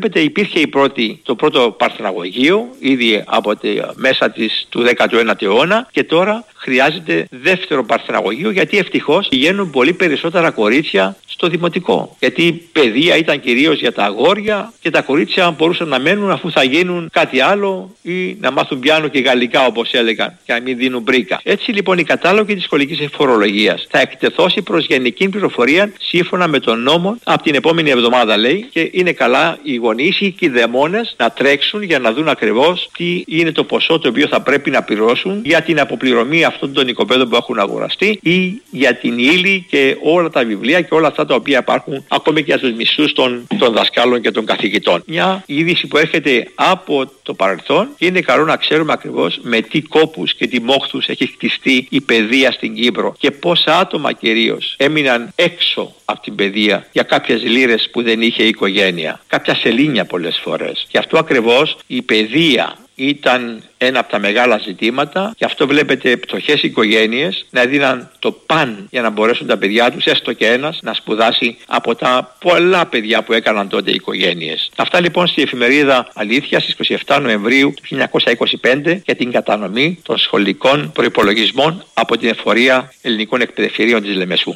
βλέπετε υπήρχε η πρώτη, το πρώτο παρθεναγωγείο ήδη από τη μέσα της του δέκατου ένατου αιώνα και τώρα χρειάζεται δεύτερο παρθεναγωγείο, γιατί ευτυχώς πηγαίνουν πολύ περισσότερα κορίτσια στο δημοτικό. Γιατί η παιδεία ήταν κυρίως για τα αγόρια και τα κορίτσια μπορούσαν να μένουν αφού θα γίνουν κάτι άλλο ή να μάθουν πιάνο και γαλλικά όπως έλεγαν και να μην δίνουν μπρίκα. Έτσι λοιπόν η κατάλογη της σχολικής φορολογίας θα εκτεθώσει προς γενική πληροφορία σύμφωνα με τον νόμο από την επόμενη εβδομάδα, λέει, και είναι καλά οι γονείς ή και οι δαιμόνες να τρέξουν για να δουν ακριβώς τι είναι το ποσό το οποίο θα πρέπει να πληρώσουν για την αποπληρωμή αυτών των οικοπαίδων που έχουν αγοραστεί ή για την ύλη και όλα τα βιβλία και όλα αυτά τα οποία υπάρχουν ακόμη και για τους μισθούς των, των δασκάλων και των καθηγητών. Μια είδηση που έρχεται από το παρελθόν και είναι καλό να ξέρουμε ακριβώς με τι κόπους και τι μόχθους έχει χτιστεί η παιδεία στην Κύπρο και πόσα άτομα κυρίως έμειναν έξω από την παιδεία για κάποιες λίρες που δεν είχε η οικογένεια, κάποια σελήνια πολλές φορές. Γι' αυτό ακριβώς η παιδεία ήταν ένα από τα μεγάλα ζητήματα, γι' αυτό βλέπετε πτωχές οικογένειες να έδιναν το παν για να μπορέσουν τα παιδιά τους, έστω και ένας, να σπουδάσει από τα πολλά παιδιά που έκαναν τότε οι οικογένειες. Αυτά λοιπόν στη εφημερίδα Αλήθεια στις είκοσι επτά Νοεμβρίου του χίλια εννιακόσια είκοσι πέντε για την κατανομή των σχολικών προϋπολογισμών από την Εφορία Ελληνικών Εκπαιδευτηρίων της Λεμεσού.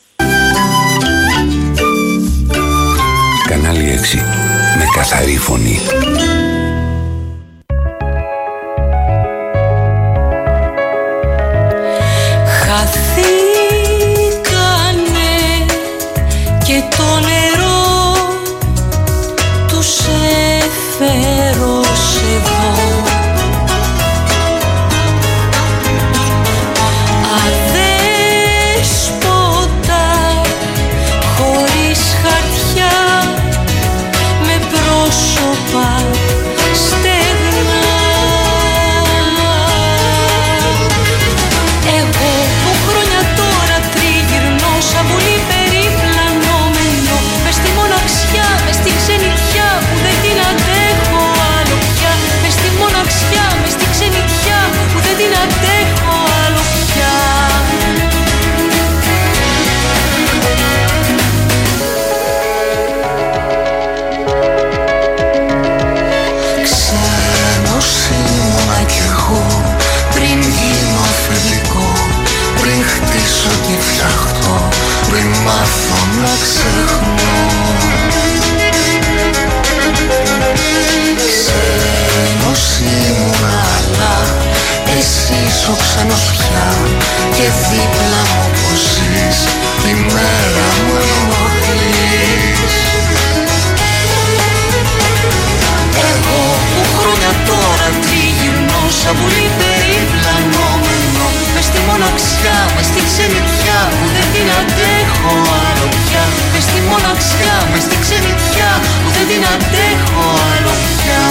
Κανάλι έξι με καθαρή φωνή. Χαθήκανε και το νερό τους έφερος εδώ. Αδέσποτα χωρίς χαρτιά με πρόσωπα στεγνά. Εγώ που χρόνια τώρα τριγυρνώ σαν πουλί περιπλανόμενο μες στη μοναξιά, μες στη ξενιτιά που δεν την αντέχω άλλο πια. Μες στη μοναξιά, μες στη ξενιτιά που δεν την αντέχω άλλο πια. Ξένος ήμουνα κι εγώ πριν γίνω αφεντικό, πριν χτίσω και φτιαχτώ, πριν μάθω να ξεχνώ. Ξένος ήμουνα αλλά εσύ είσαι ο ξένος πια και δίπλα μου πως ζεις τη μέρα μου ενοχλείς. Εγώ που χρόνια τώρα τριγυρνώ σαν πουλί περιπλανόμενο μες στη μοναξιά, μες στη ξενιτιά που δεν την αντέχω άλλο πια. Μες στη μοναξιά, μες στη ξενιτιά που δεν την αντέχω άλλο πια.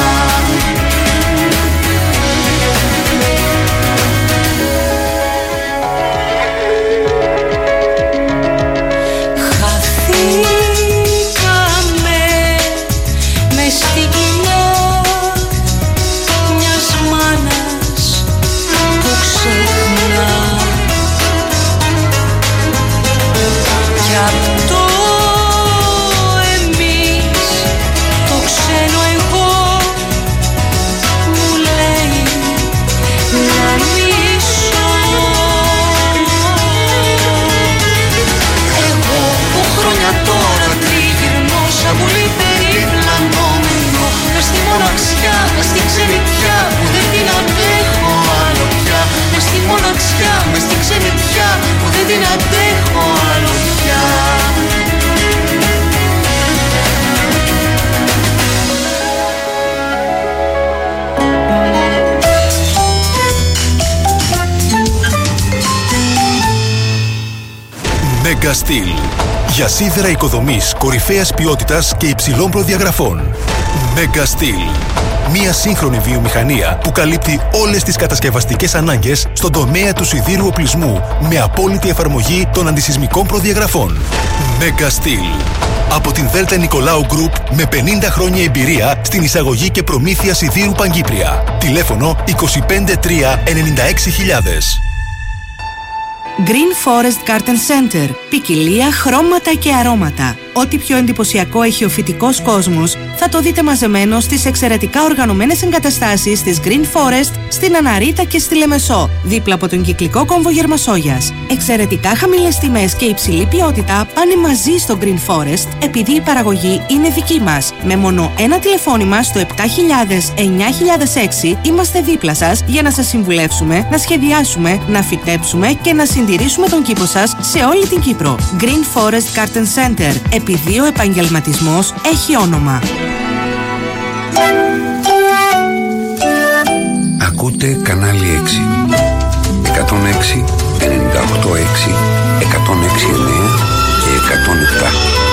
Χαθήκαμε μες στη κοιλιά μιας μάνας που ξεχνά. Κι αυτό εμείς το ξένο εγώ μου λέει να μισώ. Εγώ που χρόνια τώρα τριγυρνώ σαν πουλί περιπλανόμενο μες στη μοναξιά, μες στη ξενιτιά που δεν την αντέχω άλλο πια. Μες στη μοναξιά, μες στη ξενιτιά που δεν την αντέχω άλλο πια. Mega Steel. Για σίδερα οικοδομής κορυφαίας ποιότητας και υψηλών προδιαγραφών. Mega Steel. Μια σύγχρονη βιομηχανία που καλύπτει όλες τις κατασκευαστικές ανάγκες στον τομέα του σιδήρου οπλισμού με απόλυτη εφαρμογή των αντισυσμικών προδιαγραφών. Mega Steel. Από την Δέλτα Νικολάου Group με πενήντα χρόνια εμπειρία στην εισαγωγή και προμήθεια σιδήρου Παγκύπρια. Τηλέφωνο είκοσι πέντε τρία ενενήντα έξι χιλιάδες. Green Forest Garden Center. Ποικιλία, χρώματα και αρώματα. Ό,τι πιο εντυπωσιακό έχει ο φυτικός κόσμος θα το δείτε μαζεμένο στις εξαιρετικά οργανωμένες εγκαταστάσεις της Green Forest στην Αναρίτα και στη Λεμεσό, δίπλα από τον κυκλικό κόμβο Γερμασόγιας. Εξαιρετικά χαμηλές τιμές και υψηλή ποιότητα πάνε μαζί στο Green Forest, επειδή η παραγωγή είναι δική μας. Με μόνο ένα τηλεφώνημα στο επτά χιλιάδες εννιά χιλιάδες έξι είμαστε δίπλα σας για να σας συμβουλεύσουμε, να σχεδιάσουμε, να φυτέψουμε και να συντηρήσουμε τον κήπο σας σε όλη την Κύπρο. Green Forest Garden Center, επειδή ο επαγγελματισμός έχει όνομα. Ακούτε κανάλι έξι. εκατόν έξι, ενενήντα οκτώ έξι, εκατόν έξι εννέα και εκατόν επτά.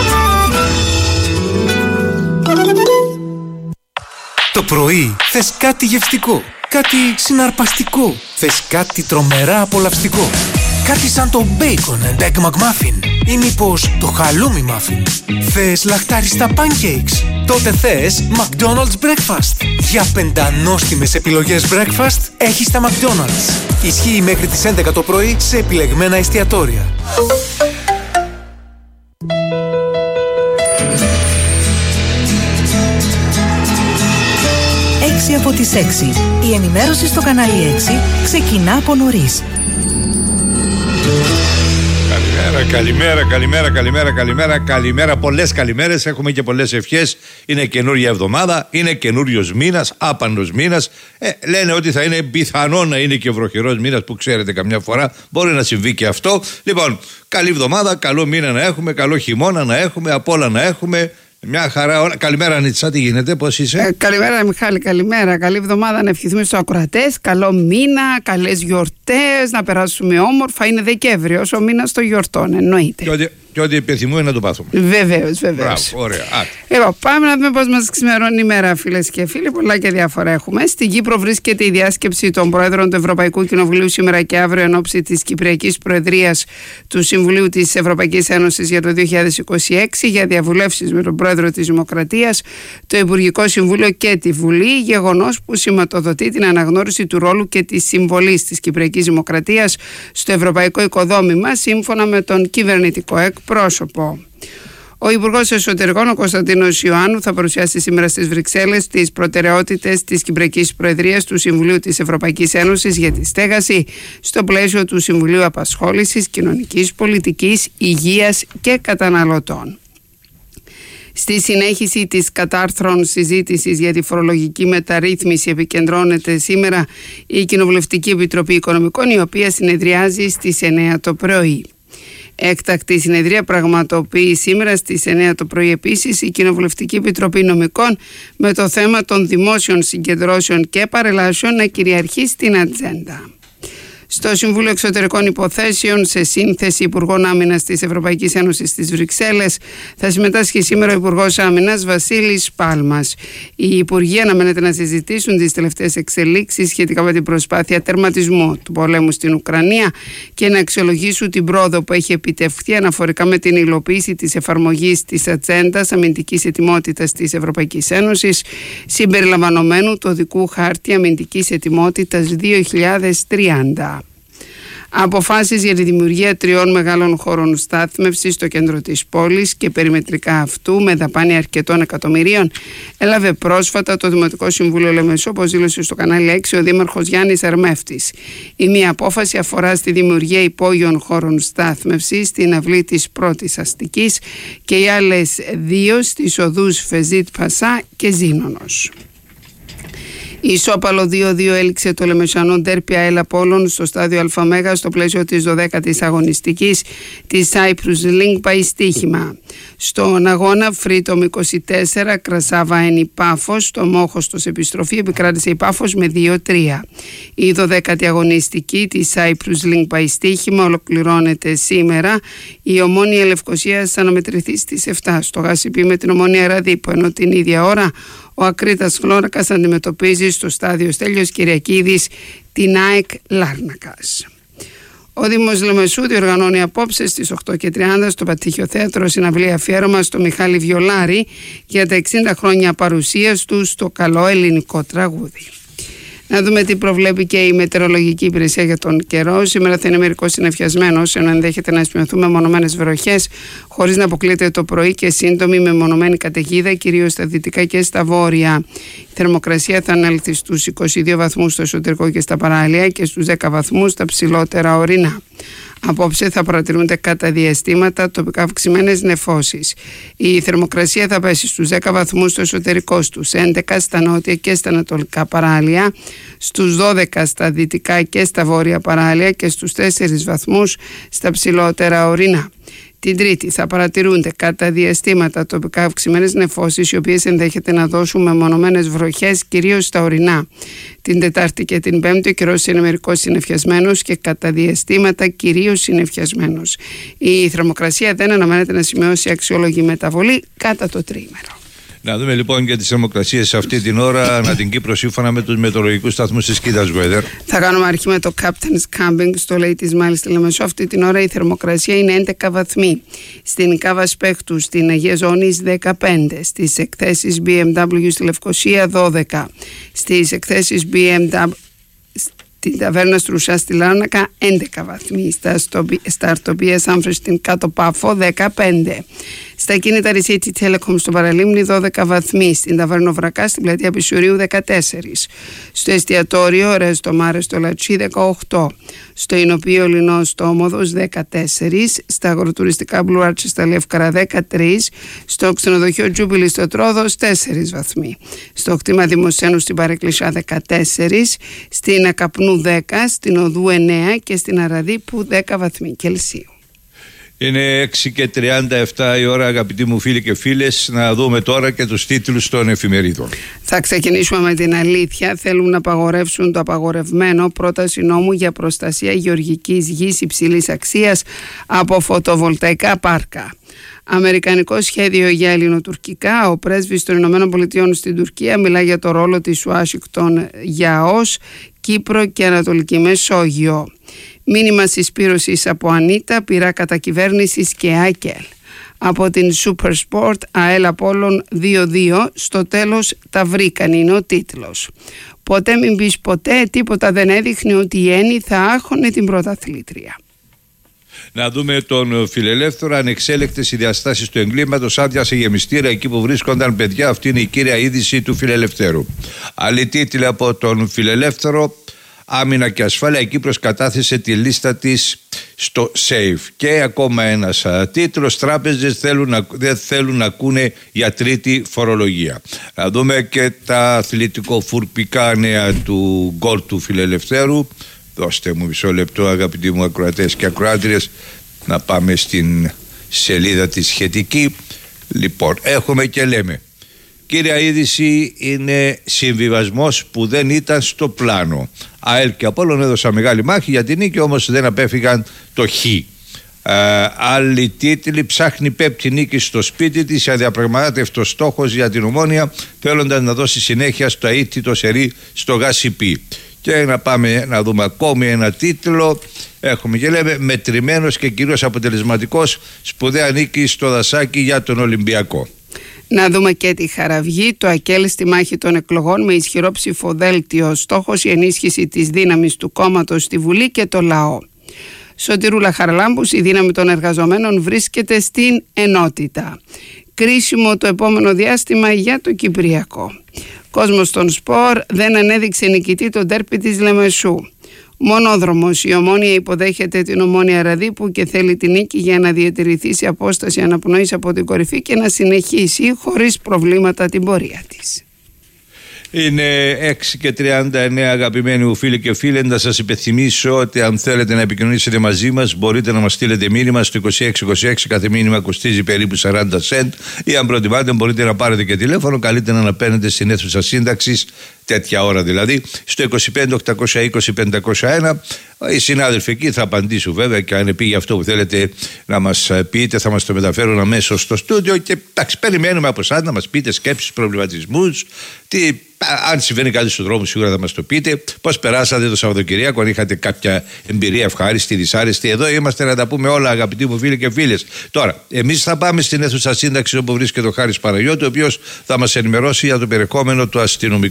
Το πρωί θες κάτι γευστικό, κάτι συναρπαστικό, θες κάτι τρομερά απολαυστικό. Κάτι σαν το Bacon and Egg McMuffin ή μήπως το χαλούμι muffin. Θες λαχτάριστα pancakes? Τότε θες McDonald's Breakfast. Για πεντανόστιμες επιλογές breakfast έχεις τα McDonald's. Ισχύει μέχρι τις έντεκα το πρωί σε επιλεγμένα εστιατόρια. έξι από τις έξι. Η ενημέρωση στο κανάλι έξι ξεκινά από νωρίς. Καλημέρα, καλημέρα, καλημέρα, καλημέρα, καλημέρα, καλημέρα. Πολλές καλημέρες, έχουμε και πολλές ευχές. Είναι καινούρια εβδομάδα, είναι καινούριος μήνας, άπανος μήνας. Ε, λένε ότι θα είναι πιθανό να είναι και βροχερός μήνας, που ξέρετε καμιά φορά μπορεί να συμβεί και αυτό. Λοιπόν, καλή εβδομάδα, καλό μήνα να έχουμε, καλό χειμώνα να έχουμε, απ' όλα να έχουμε. Μια χαρά όλα. Καλημέρα Ανίτσα, τι γίνεται, πώς είσαι? Ε, καλημέρα Μιχάλη, καλημέρα. Καλή εβδομάδα να ευχηθούμε στους ακροατές. Καλό μήνα, καλές γιορτές, να περάσουμε όμορφα. Είναι Δεκέμβριος, ο μήνας των γιορτών, εννοείται. Και ό,τι, και ό,τι επιθυμούμε να το πάθουμε. Βεβαίως, βεβαίως. Μπράβο, ωραία. Λοιπόν, πάμε να δούμε πώς μας ξημερώνει η μέρα, φίλες και φίλοι. Πολλά και διάφορα έχουμε. Στην Κύπρο βρίσκεται η διάσκεψη των Προέδρων του Ευρωπαϊκού Κοινοβουλίου σήμερα και αύριο εν ώψη της Κυπριακής Προεδρίας του Συμβουλίου της Ευρωπαϊκής Ένωσης για το δύο χιλιάδες είκοσι έξι για διαβουλεύσεις με τον Πρόεδρο της Δημοκρατίας, το Υπουργικό Συμβούλιο και τη Βουλή. Γεγονός που σηματοδοτεί την αναγνώριση του ρόλου και της συμβολής της Κυπριακής Δημοκρατίας στο ευρωπαϊκό οικοδόμημα, σύμφωνα με τον κυβερνητικό εκπρόσωπο. Ο Υπουργός Εσωτερικών, ο Κωνσταντίνος Ιωάννου, θα παρουσιάσει σήμερα στις Βρυξέλλες τις προτεραιότητες της Κυπριακής Προεδρίας του Συμβουλίου της Ευρωπαϊκής Ένωσης για τη στέγαση στο πλαίσιο του Συμβουλίου Απασχόλησης, Κοινωνικής Πολιτικής, Υγείας και Καταναλωτών. Στη συνέχιση της κατάρθρων συζήτησης για τη φορολογική μεταρρύθμιση επικεντρώνεται σήμερα η Κοινοβουλευτική Επιτροπή Οικονομικών, η οποία συνεδριάζει στις εννέα το πρωί. Έκτακτη συνεδρία πραγματοποιεί σήμερα στις εννέα το πρωί επίσης η Κοινοβουλευτική Επιτροπή Νομικών, με το θέμα των δημόσιων συγκεντρώσεων και παρελάσεων να κυριαρχεί στην ατζέντα. Στο Συμβούλιο Εξωτερικών Υποθέσεων, σε σύνθεση Υπουργών Άμυνας της Ευρωπαϊκής Ένωσης στις Βρυξέλλες, θα συμμετάσχει σήμερα ο Υπουργός Άμυνας Βασίλης Πάλμας. Οι Υπουργοί αναμένεται να συζητήσουν τις τελευταίες εξελίξεις σχετικά με την προσπάθεια τερματισμού του πολέμου στην Ουκρανία και να αξιολογήσουν την πρόοδο που έχει επιτευχθεί αναφορικά με την υλοποίηση της εφαρμογής της ατζέντας αμυντικής ετοιμότητας της Ευρωπαϊκής Ένωσης, συμπεριλαμβανομένου του οδικού χάρτη αμυντικής ετοιμότητας δύο χιλιάδες τριάντα. Αποφάσεις για τη δημιουργία τριών μεγάλων χώρων στάθμευσης στο κέντρο της πόλης και περιμετρικά αυτού με δαπάνη αρκετών εκατομμυρίων έλαβε πρόσφατα το Δημοτικό Συμβούλιο Λεμεσό, όπως δήλωσε στο κανάλι έξι ο Δήμαρχος Γιάννης Αρμεύτης. Η μία απόφαση αφορά στη δημιουργία υπόγειων χώρων στάθμευσης στην αυλή της πρώτης αστικής και οι άλλες δύο στις οδούς Φεζίτ Πασά και Ζήνονος. Ισόπαλο δύο δύο έληξε το Λεμεσανό ντέρπι ΑΕΛ Απόλλων στο στάδιο ΑΜΕΓΑ στο πλαίσιο της δωδέκατης αγωνιστικής της Cyprus Link by στοίχημα. Στον αγώνα Freedom είκοσι τέσσερα Κρασάβα Ένι Πάφος, στο Μόχωστος επιστροφή επικράτησε η Πάφος με δύο τρία. Η δωδέκατη αγωνιστική της Cyprus Link by στοίχημα ολοκληρώνεται σήμερα. Η Ομόνοια Λευκοσίας θα αναμετρηθεί στις επτά στο Γασιπί με την Ομόνοια Ραδίπο, ενώ την ίδια ώρα ο Ακρίτας Χλώρακας αντιμετωπίζει στο στάδιο Στέλιος Κυριακίδης την ΑΕΚ Λάρνακας. Ο Δήμος Λεμεσού διοργανώνει απόψε στις οκτώ και τριάντα στο Πατήχιο Θέατρο συναυλία αφιέρωμα στο Μιχάλη Βιολάρη για τα εξήντα χρόνια παρουσίας του στο καλό ελληνικό τραγούδι. Να δούμε τι προβλέπει και η μετεωρολογική υπηρεσία για τον καιρό. Σήμερα θα είναι μερικώς συννεφιασμένος, ενώ ενδέχεται να σημειωθούν μεμονωμένες βροχές, χωρίς να αποκλείεται το πρωί και σύντομη μεμονωμένη καταιγίδα, κυρίως στα δυτικά και στα βόρεια. Η θερμοκρασία θα ανέλθει στους είκοσι δύο βαθμούς στο εσωτερικό και στα παράλια και στους δέκα βαθμούς στα ψηλότερα ορεινά. Απόψε θα παρατηρούνται κατά διαστήματα τοπικά αυξημένες νεφώσεις. Η θερμοκρασία θα πέσει στους δέκα βαθμούς στο εσωτερικό, στους έντεκα στα νότια και στα ανατολικά παράλια, στους δώδεκα στα δυτικά και στα βόρεια παράλια και στους τέσσερις βαθμούς στα ψηλότερα ορεινά. Την Τρίτη θα παρατηρούνται κατά διαστήματα τοπικά αυξημένες νεφώσεις, οι οποίες ενδέχεται να δώσουν μεμονωμένες βροχές, κυρίως στα ορεινά. Την Τετάρτη και την Πέμπτη ο καιρός είναι μερικώς συννεφιασμένος και κατά διαστήματα κυρίως συννεφιασμένος. Η θερμοκρασία δεν αναμένεται να σημειώσει αξιόλογη μεταβολή κατά το τριήμερο. Να δούμε λοιπόν και τις θερμοκρασίες αυτή την ώρα ανά την Κύπρο σύμφωνα με τους μετεωρολογικούς σταθμούς της Κοίτας Weather. Θα κάνουμε αρχή με το Captain's Camping στο Λέει της Μάλης στη Λεμεσό. Αυτή την ώρα η θερμοκρασία είναι έντεκα βαθμοί. Στην Κάβα Σπέχτου στην Αγία Ζώνης δεκαπέντε. Στις εκθέσεις μπι εμ ντάμπλιου στη Λευκοσία δώδεκα. Στις εκθέσεις μπι εμ ντάμπλιου την ταβέρνα Στρουσά στη Λάρνακα έντεκα βαθμοί. Στα, στα αρτοπία Σάμφρες στην Κάτω Πάφο δεκαπέντε. Στα κίνητα Ρησίτσι Telecom στο Παραλίμνη δώδεκα βαθμοί. Στην ταβέρνα Βρακά στην πλατεία Πισουρίου δεκατέσσερα. Στο εστιατόριο Ρέστο Μάρε στο Λατσί δεκαοκτώ. Στο Ινοπείο Λινό στο Όμοδος δεκατέσσερα. Στα αγροτουριστικά Blue Arch στα Λεύκαρα δεκατρία. Στο ξενοδοχείο Τζούμπιλι στο Τρόδος τέσσερα βαθμοί. Στο κτήμα Δημοσένου στην Παρεκκλησιά δεκατέσσερα. Στην Ακαπνού δέκα. Στην Οδού εννέα και στην Αραδίπου δέκα βαθμοί Κελσίου. Είναι έξι και τριάντα επτά η ώρα, αγαπητοί μου φίλοι και φίλες. Να δούμε τώρα και τους τίτλους των εφημερίδων. Θα ξεκινήσουμε με την αλήθεια. Θέλουν να απαγορεύσουν το απαγορευμένο. Πρόταση νόμου για προστασία γεωργικής γης υψηλής αξίας από φωτοβολταϊκά πάρκα. Αμερικανικό σχέδιο για ελληνοτουρκικά. Ο πρέσβης των Ηνωμένων Πολιτειών στην Τουρκία μιλά για το ρόλο της Ουάσιγκτον για ΟΣ, Κύπρο και Ανατολική Μεσόγειο. Μήνυμα συσπήρωσης από Ανίτα, πειρά κατακυβέρνησης και ΑΚΕΛ. Από την Super Sport, ΑΕΛ Απόλλων δύο δύο, στο τέλος τα βρήκαν είναι ο τίτλος. Ποτέ μην πεις ποτέ, τίποτα δεν έδειχνε ότι η Ένη θα άχωνε την πρωταθλήτρια. Να δούμε τον Φιλελεύθερο. Ανεξέλεκτες οι διαστάσεις του εγκλήματος, άδειασε γεμιστήρα εκεί που βρίσκονταν παιδιά. Αυτή είναι η κύρια είδηση του Φιλελευθέρου. Άλλη τίτλοι από τον Φιλελεύθερο. Άμυνα και ασφάλεια. Η Κύπρος κατάθεσε τη λίστα της στο ΣΕΙΦ. Και ακόμα ένας α, τίτλος. Τράπεζες θέλουν να, δεν θέλουν να ακούνε για τρίτη φορολογία. Να δούμε και τα αθλητικοφουρπικά νέα του γκολ του Φιλελευθέρου. Δώστε μου μισό λεπτό, αγαπητοί μου ακροατές και ακροάτριες, να πάμε στην σελίδα τη σχετική. Λοιπόν, έχουμε και λέμε. Κύρια είδηση είναι συμβιβασμός που δεν ήταν στο πλάνο. ΑΕΛ και Απόλλων έδωσαν μεγάλη μάχη για την νίκη, όμως δεν απέφυγαν το χ. Ε, άλλοι τίτλοι. Ψάχνει πέμπτη νίκη στο σπίτι της, αδιαπραγμάτευτο στόχος για την Ομόνια, θέλοντας να δώσει συνέχεια στο αίτητο σερί στο ΓΑΣΥΠΗ. Και να πάμε να δούμε ακόμη ένα τίτλο. Έχουμε και λέμε μετρημένος και κυρίως αποτελεσματικός, σπουδαία νίκη στο Δασάκι για τον Ολυμπιακό. Να δούμε και τη Χαραυγή, το ΑΚΕΛ στη μάχη των εκλογών με ισχυρό ψηφοδέλτιο. Στόχος η ενίσχυση της δύναμης του κόμματος στη Βουλή και το λαό. Σωτηρούλα Χαραλάμπους, η δύναμη των εργαζομένων βρίσκεται στην ενότητα. Κρίσιμο το επόμενο διάστημα για το Κυπριακό. Κόσμος των σπορ δεν ανέδειξε νικητή τον ντέρπι της Λεμεσού. Μονόδρομος, η Ομόνια υποδέχεται την Ομόνια Ραδίπου και θέλει την νίκη για να διατηρηθεί σε απόσταση αναπνοής από την κορυφή και να συνεχίσει χωρίς προβλήματα την πορεία της. Είναι έξι και τριάντα εννέα, αγαπημένοι μου φίλοι και φίλοι. Να σας υπενθυμίσω ότι αν θέλετε να επικοινωνήσετε μαζί μας, μπορείτε να μας στείλετε μήνυμα στο είκοσι έξι είκοσι έξι. Κάθε μήνυμα κοστίζει περίπου σαράντα σεντ. Ή αν προτιμάτε, μπορείτε να πάρετε και τηλέφωνο. Καλύτερα να παίρνετε στην αίθουσα σύνταξης, τέτοια ώρα δηλαδή, στο είκοσι πέντε οκτακόσια είκοσι πεντακόσια ένα. Οι συνάδελφοι εκεί θα απαντήσουν βέβαια, και αν πήγε αυτό που θέλετε να μας πείτε, θα μας το μεταφέρουν αμέσως στο στούντιο. Και εντάξει, περιμένουμε από εσάς να μας πείτε σκέψεις, προβληματισμούς, τι. Αν συμβαίνει κάτι στον δρόμο, σίγουρα θα μας το πείτε. Πώς περάσατε το Σαββατοκυριακό, αν είχατε κάποια εμπειρία ευχάριστη, δυσάρεστη. Εδώ είμαστε να τα πούμε όλα, αγαπητοί μου φίλοι και φίλες. Τώρα, εμείς θα πάμε στην αίθουσα σύνταξη όπου βρίσκεται ο Χάρης Παναγιώτου, ο οποίος θα μας ενημερώσει για το περιεχόμενο του αστυνομικού δελτίου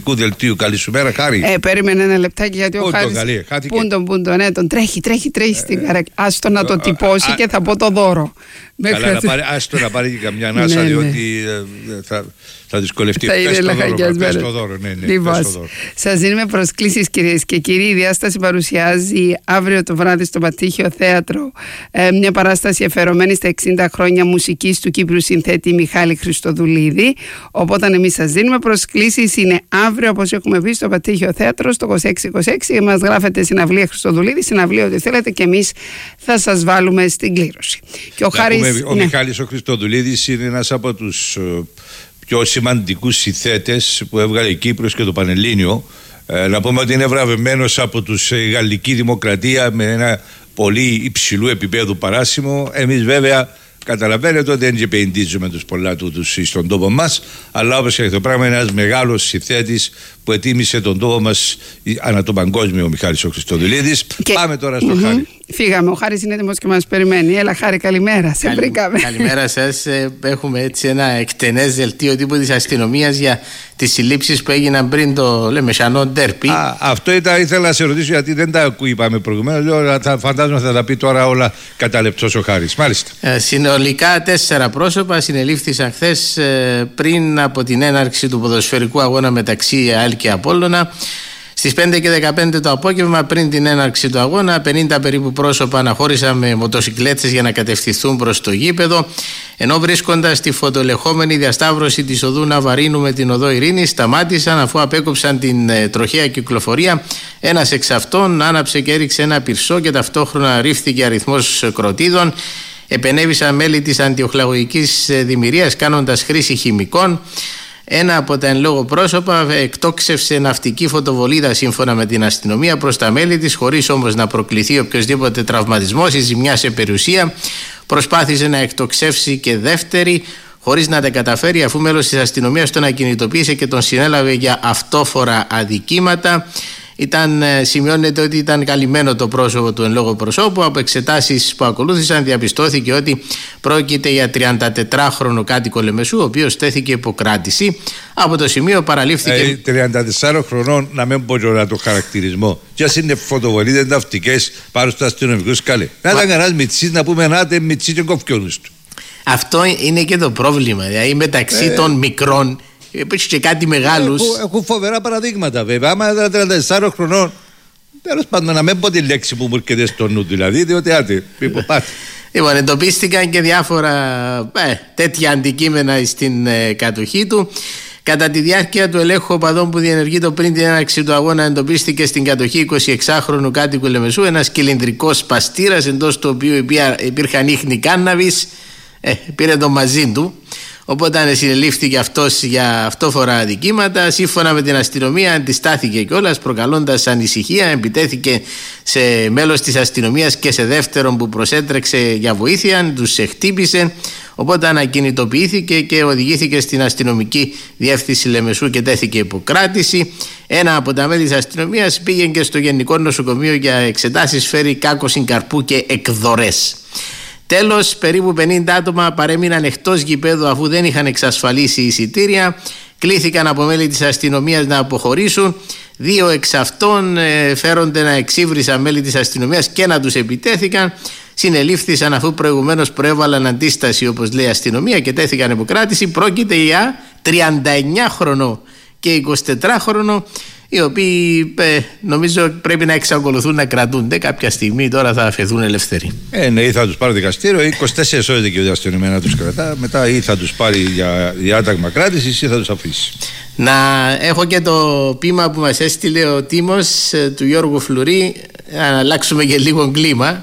Πατήχιου. Καλή σου μέρα, Χάρη. Ε, περίμενε ένα λεπτάκι γιατί ο Χάρης. Πούντον, πούντον, ναι, τον τρέχει, τρέχει, τρέχει στην καρέκλα. Άστο να το τυπώσει και θα πω το δώρο. Καλά, να πάρει, άστο να πάρει και καμιά ανάσα, διότι θα, θα δυσκολευτεί. Πες το δώρο, πες το δώρο, ναι, ναι. Λοιπόν, σας δίνουμε προσκλήσεις, κυρίες και κύριοι. Η διάσταση παρουσιάζει αύριο το βράδυ στο Πατήχιο Θέατρο ε, μια παράσταση αφιερωμένη στα εξήντα χρόνια μουσικής του Κύπρου συνθέτη Μιχάλη Χριστοδουλίδη. Οπότε εμείς σας δίνουμε προσκλήσεις. Είναι αύριο, όπως έχουμε πει, στο Πατήχιο Θέατρο, στο είκοσι έξι είκοσι έξι. Μας γράφετε συναυλία Χριστοδουλίδη, συναυλία ό,τι θέλετε και εμείς θα σας βάλουμε στην κλήρωση. Και ο Χάρης. Ο ναι. Μιχάλης ο Χριστοδουλίδης είναι ένας από τους uh, πιο σημαντικούς συνθέτες που έβγαλε η Κύπρος και το Πανελλήνιο. Ε, να πούμε ότι είναι βραβευμένος από τους uh, Γαλλική Δημοκρατία με ένα πολύ υψηλού επίπεδου παράσημο. Εμείς βέβαια καταλαβαίνετε ότι δεν γεπαιντίζουμε τους πολλά τούτους στον τόπο μας, αλλά όπως και το πράγμα είναι ένας μεγάλος συνθέτης που ετοίμησε τον τόπο μας ανά τον παγκόσμιο, ο Μιχάλης ο Χριστοδουλίδης. Και... Πάμε τώρα στο mm-hmm. Χάρη. Φύγαμε, ο Χάρης είναι έτοιμος και μας περιμένει. Έλα Χάρη, καλημέρα, σε Καλη... βρήκαμε. Καλημέρα σας. Έχουμε έτσι ένα εκτενές δελτίο τύπου της αστυνομίας για τις συλλήψεις που έγιναν πριν το Λεμεσανό ντέρπι. Α, αυτό ήταν, ήθελα να σε ρωτήσω γιατί δεν τα είπαμε προηγουμένως. Λέω, θα, φαντάζομαι θα τα πει τώρα όλα κατά λεπτός ο Χάρης. Μάλιστα. Ε, συνολικά τέσσερα πρόσωπα συνελήφθησαν χθες ε, πριν από την έναρξη του ποδοσφαιρικού αγώνα μεταξύ ΑΕΛ και Απόλλωνα. Στις πέντε και δεκαπέντε το απόγευμα, πριν την έναρξη του αγώνα, πενήντα περίπου πρόσωπα αναχώρησαν με μοτοσικλέτες για να κατευθυνθούν προς το γήπεδο. Ενώ βρίσκοντας τη φωτολεχόμενη διασταύρωση της οδού Ναβαρίνου με την οδό Ειρήνης, σταμάτησαν αφού απέκοψαν την ε, τροχαία κυκλοφορία. Ένας εξ αυτών άναψε και έριξε ένα πυρσό και ταυτόχρονα ρίφθηκε αριθμός κροτίδων. Επενέβησαν μέλη της αντιοχλαγωγικής δημιουργίας κάνοντας χρήση χημικών. Ένα από τα εν λόγω πρόσωπα εκτόξευσε ναυτική φωτοβολίδα σύμφωνα με την αστυνομία προς τα μέλη της, χωρίς όμως να προκληθεί οποιοσδήποτε τραυματισμός ή ζημιά σε περιουσία. Προσπάθησε να εκτοξεύσει και δεύτερη, χωρίς να τα καταφέρει, αφού μέλος της αστυνομίας τον ακινητοποίησε και τον συνέλαβε για αυτόφορα αδικήματα. Ήταν, σημειώνεται ότι ήταν καλυμμένο το πρόσωπο του εν λόγω προσώπου. Από εξετάσεις που ακολούθησαν διαπιστώθηκε ότι πρόκειται για τριαντατετράχρονο κάτοικο Λεμεσού, ο οποίος τέθηκε υποκράτηση. Από το σημείο παραλήφθηκε. Ε, τριάντα τεσσάρων χρονών, να μην πω τώρα το χαρακτηρισμό. Και ας είναι φωτοβολίδες ναυτικές πάνω στους αστυνομικούς καλέ. Να ήταν κανένας μητσής να πούμε να είναι μητσής και κοφκιόνους του. Αυτό είναι και το πρόβλημα. Δηλαδή μεταξύ ε... των μικρών. Επίσης και κάτι μεγάλους. Έχουν, έχουν φοβερά παραδείγματα βέβαια. Άμα ήταν τριάντα τεσσάρων χρονών, τέλος πάντων να μην πω τη λέξη που μου έρχεται στο νου, δηλαδή, διότι άτε, πίπω, πάτε. Λοιπόν, εντοπίστηκαν και διάφορα ε, τέτοια αντικείμενα στην ε, κατοχή του. Κατά τη διάρκεια του ελέγχου οπαδών που διενεργείται πριν την έναρξη του αγώνα, εντοπίστηκε στην κατοχή εικοσιεξάχρονου κάτοικου Λεμεσού ένας κυλινδρικός παστήρας, εντός του οποίου υπήρχαν ίχνη κάνναβης. Ε, πήρε το μαζί του. Οπότε συνελήφθηκε αυτός για αυτόφορα αδικήματα. Σύμφωνα με την αστυνομία, αντιστάθηκε κιόλας, προκαλώντας ανησυχία. Επιτέθηκε σε μέλος της αστυνομίας και σε δεύτερον που προσέτρεξε για βοήθεια. Τους χτύπησε. Οπότε ανακινητοποιήθηκε και οδηγήθηκε στην αστυνομική διεύθυνση Λεμεσού και τέθηκε υποκράτηση. Ένα από τα μέλη της αστυνομίας πήγε και στο Γενικό Νοσοκομείο για εξετάσεις, φέρει κάκωση καρπού και εκδορές. Τέλος, περίπου πενήντα άτομα παρέμειναν εκτός γηπέδου αφού δεν είχαν εξασφαλίσει εισιτήρια. Κλήθηκαν από μέλη της αστυνομίας να αποχωρήσουν. Δύο εξ αυτών ε, φέρονται να εξύβρισαν μέλη της αστυνομίας και να τους επιτέθηκαν. Συνελήφθησαν αφού προηγουμένως προέβαλαν αντίσταση, όπως λέει η αστυνομία, και τέθηκαν υποκράτηση. Πρόκειται για τριανταεννιάχρονο και εικοσιτετράχρονο, οι οποίοι ε, νομίζω πρέπει να εξακολουθούν να κρατούνται. Κάποια στιγμή τώρα θα αφαιθούν ελευθεροί. Ε, ναι, ή θα τους πάρει δικαστήριο, είκοσι τέσσερις ώρες δικαιούται η αστυνομία να τους κρατά. Μετά ή θα τους πάρει για διάταγμα κράτησης ή θα τους αφήσει. Να έχω και το ποίημα που μας έστειλε ο Τίμος ε, του Γιώργου Φλουρί. Να αλλάξουμε και λίγο κλίμα.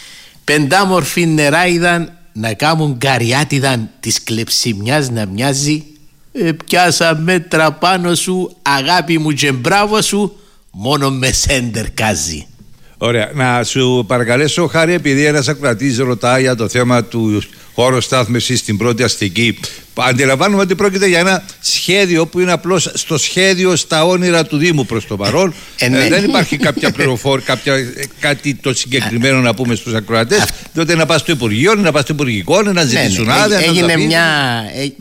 Πεντάμορφοι νεράιδαν να κάμουν καριάτιδαν της κλεψιμιάς να μοιάζει. Ε, πιάσα μέτρα πάνω σου, αγάπη μου και μπράβο σου, μόνο με σέντερ κάζει. Ωραία, να σου παρακαλέσω, Χάρη, επειδή ένας ακροατής ρωτάει για το θέμα του χώρου στάθμευσης στην πρώτη αστική, αντιλαμβάνομαι ότι πρόκειται για ένα σχέδιο που είναι απλώς στο σχέδιο, στα όνειρα του Δήμου προς το παρόν. Ε, ναι. ε, δεν υπάρχει κάποια πληροφόρια, κάποια, κάτι το συγκεκριμένο να πούμε στους ακροατές, διότι να πας στο Υπουργείο, να πας στο Υπουργικό, να ζητήσουν ναι, ναι. άδεια. Έγινε, μια,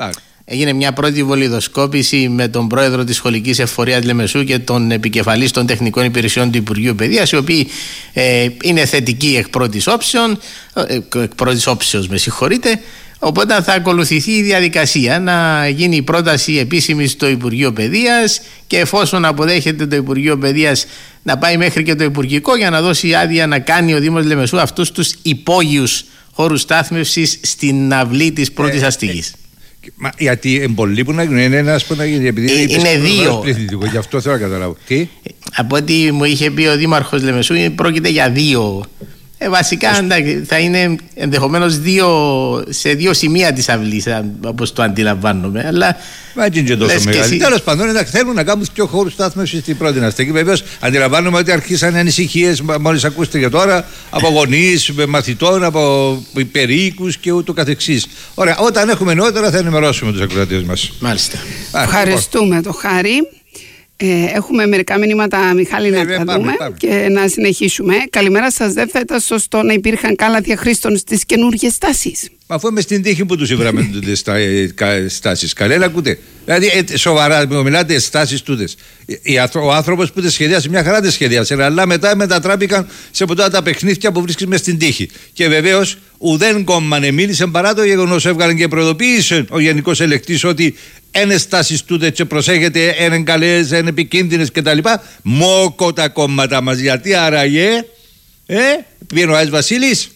έγινε μια πρώτη βολιδοσκόπηση με τον πρόεδρο της Σχολικής Εφορίας Λεμεσού και τον επικεφαλής των τεχνικών υπηρεσιών του Υπουργείου Παιδείας, οι οποίοι ε, είναι θετικοί εκ πρώτης όψεων, ε, εκ πρώτης όψεως, με συγχωρείτε. Οπότε θα ακολουθηθεί η διαδικασία να γίνει η πρόταση επίσημη στο Υπουργείο Παιδείας και εφόσον αποδέχεται το Υπουργείο Παιδείας να πάει μέχρι και το Υπουργικό για να δώσει άδεια να κάνει ο Δήμος Λεμεσού αυτούς τους υπόγειους χώρους στάθμευσης στην αυλή της πρώτης ε, αστικής. Ε, μα γιατί εμπολί που να γίνουν, είναι ένας που να γίνει, επειδή ε, είναι δύο. Γι' αυτό θέλω να καταλάβω. Τι? Από ό,τι μου είχε πει ο Δήμαρχος Λεμεσού, πρόκειται για δύο. Ε, βασικά Ως... θα είναι ενδεχομένως δύο, σε δύο σημεία της αυλής, όπως το αντιλαμβάνομαι. Αλλά μα είναι και τόσο μεγάλη. Τέλος πάντων, εντάξει, θέλουν να κάνουν δύο χώρους στάθμευσης στην πρώτη αστική. Βεβαίως, αντιλαμβάνομαι ότι αρχίσαν ανησυχίες, μόλις ακούστε και τώρα, από γονείς, μαθητών, από υπεροίκους και ούτω καθεξής. Ωραία, όταν έχουμε νεότερα θα ενημερώσουμε τους ακροατές μας. Μάλιστα. Α, ευχαριστούμε λοιπόν. Το Χάρη. Ε, έχουμε μερικά μηνύματα, Μιχάλη, ε, να τα πάμε, δούμε πάμε. Και να συνεχίσουμε. Καλημέρα σας. Δεν θα ήταν σωστό να υπήρχαν κάλαθια χρήστων στις καινούργιες στάσεις? Αφού είμαι στην τύχη που τους ήβραμε τις στάσεις. Κανένα ακούτε. Δηλαδή, ε, σοβαρά, μιλάτε στάσεις τούτες. Ο άνθρωπος που τις σχεδιάσει, μια χαρά τις σχεδιάσει, αλλά μετά μετατράπηκαν σε ποτέ τα παιχνίδια που βρίσκεις μες στην τύχη. Και βεβαίως, ουδέν κόμμανε μίλησε παρά το γεγονός, έβγαλε και προειδοποίησε ο Γενικός Ελεκτής ότι είναι στάσεις τούτες και προσέχετε, είναι καλές, είναι επικίνδυνες κτλ. Μόκο τα κόμματα μας. Γιατί άραγε, ε, πήγαινε ο Άης Βασίλης.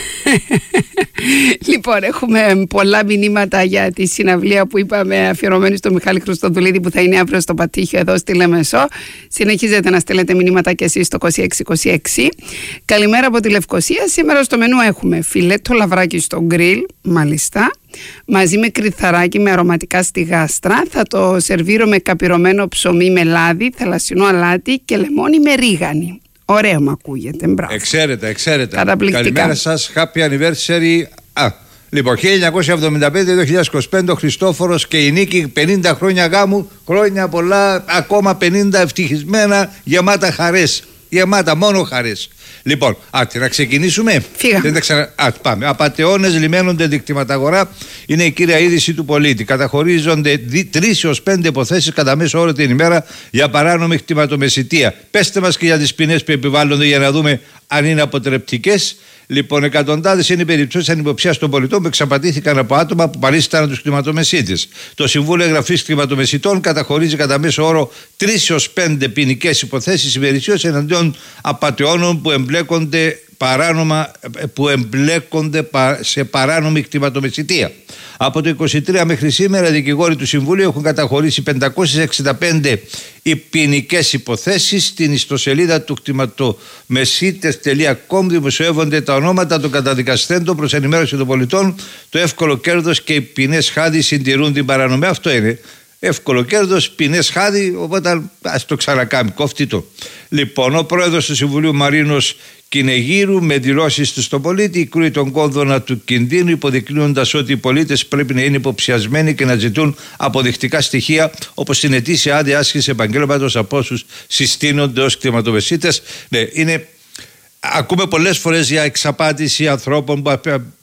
Λοιπόν, έχουμε πολλά μηνύματα για τη συναυλία που είπαμε, αφιερωμένη στο Μιχάλη Χριστοδουλίδη, που θα είναι αύριο στο Πατήχιο εδώ στη Λεμεσό. Συνεχίζετε να στέλνετε μηνύματα και εσείς στο είκοσι έξι είκοσι έξι. Καλημέρα από τη Λευκοσία. Σήμερα στο μενού έχουμε φιλέτο λαβράκι στο γκριλ, μάλιστα, μαζί με κρυθαράκι με αρωματικά στη γάστρα. Θα το σερβίρω με καπυρωμένο ψωμί με λάδι, θαλασσινό αλάτι και λεμόνι με ρίγανη. Ωραίο μου ακούγεται, μπράβο. Εξαίρετα, εξαίρετα. Καταπληκτικά. Καλημέρα σας, happy anniversary. Α, λοιπόν, χίλια εννιακόσια εβδομήντα πέντε με δύο χιλιάδες είκοσι πέντε, ο Χριστόφορος και η Νίκη, πενήντα χρόνια γάμου, χρόνια πολλά, ακόμα πενήντα ευτυχισμένα, γεμάτα χαρές. Γεμάτα, μόνο χαρές. Λοιπόν, άτε, να ξεκινήσουμε. Φύγα. Δεν τα ξανα... Α, πάμε. Απατεώνες λιμένονται δικτυματαγορά. Είναι η κύρια είδηση του πολίτη. Καταχωρίζονται τρεις έως πέντε υποθέσεις κατά μέσο όρο την ημέρα για παράνομη κτηματομεσητεία. Πέστε μας και για τις ποινές που επιβάλλονται για να δούμε αν είναι αποτρεπτικές. Λοιπόν, εκατοντάδες είναι οι περιπτώσεις ανυποψίας των πολιτών που εξαπατήθηκαν από άτομα που παρίσταναν τους κτηματομεσίτες. Το Συμβούλιο Εγγραφής Κτηματομεσιτών καταχωρίζει κατά μέσο όρο τρεις έως πέντε ποινικές υποθέσεις ημερησίως εναντίον απατεώνων που εμπλέκονται παράνομα, που εμπλέκονται σε παράνομη κτηματομεσητεία. Από το είκοσι τρία μέχρι σήμερα, οι δικηγόροι του Συμβουλίου έχουν καταχωρήσει πεντακόσιες εξήντα πέντε ποινικές υποθέσεις. Στην ιστοσελίδα του κτηματομεσίτες τελεία κομ δημοσιεύονται τα ονόματα των καταδικαστέντων προς ενημέρωση των πολιτών. Το εύκολο κέρδος και οι ποινές χάδι συντηρούν την παρανομία. Αυτό είναι. Εύκολο κέρδος, ποινές χάδι, οπότε ας το ξανακάμει, κόφτει το. Λοιπόν, ο πρόεδρος του Συμβουλίου Μαρίνος Κινεγύρου, με δηλώσεις του στον πολίτη, κρούει τον κόδωνα του κινδύνου, υποδεικνύοντας ότι οι πολίτες πρέπει να είναι υποψιασμένοι και να ζητούν αποδεικτικά στοιχεία, όπως την ετήσια άδεια άσκηση επαγγέλματος από όσους συστήνονται ως κτηματομεσίτες. Ναι, είναι. Ακούμε πολλές φορές για εξαπάτηση ανθρώπων που,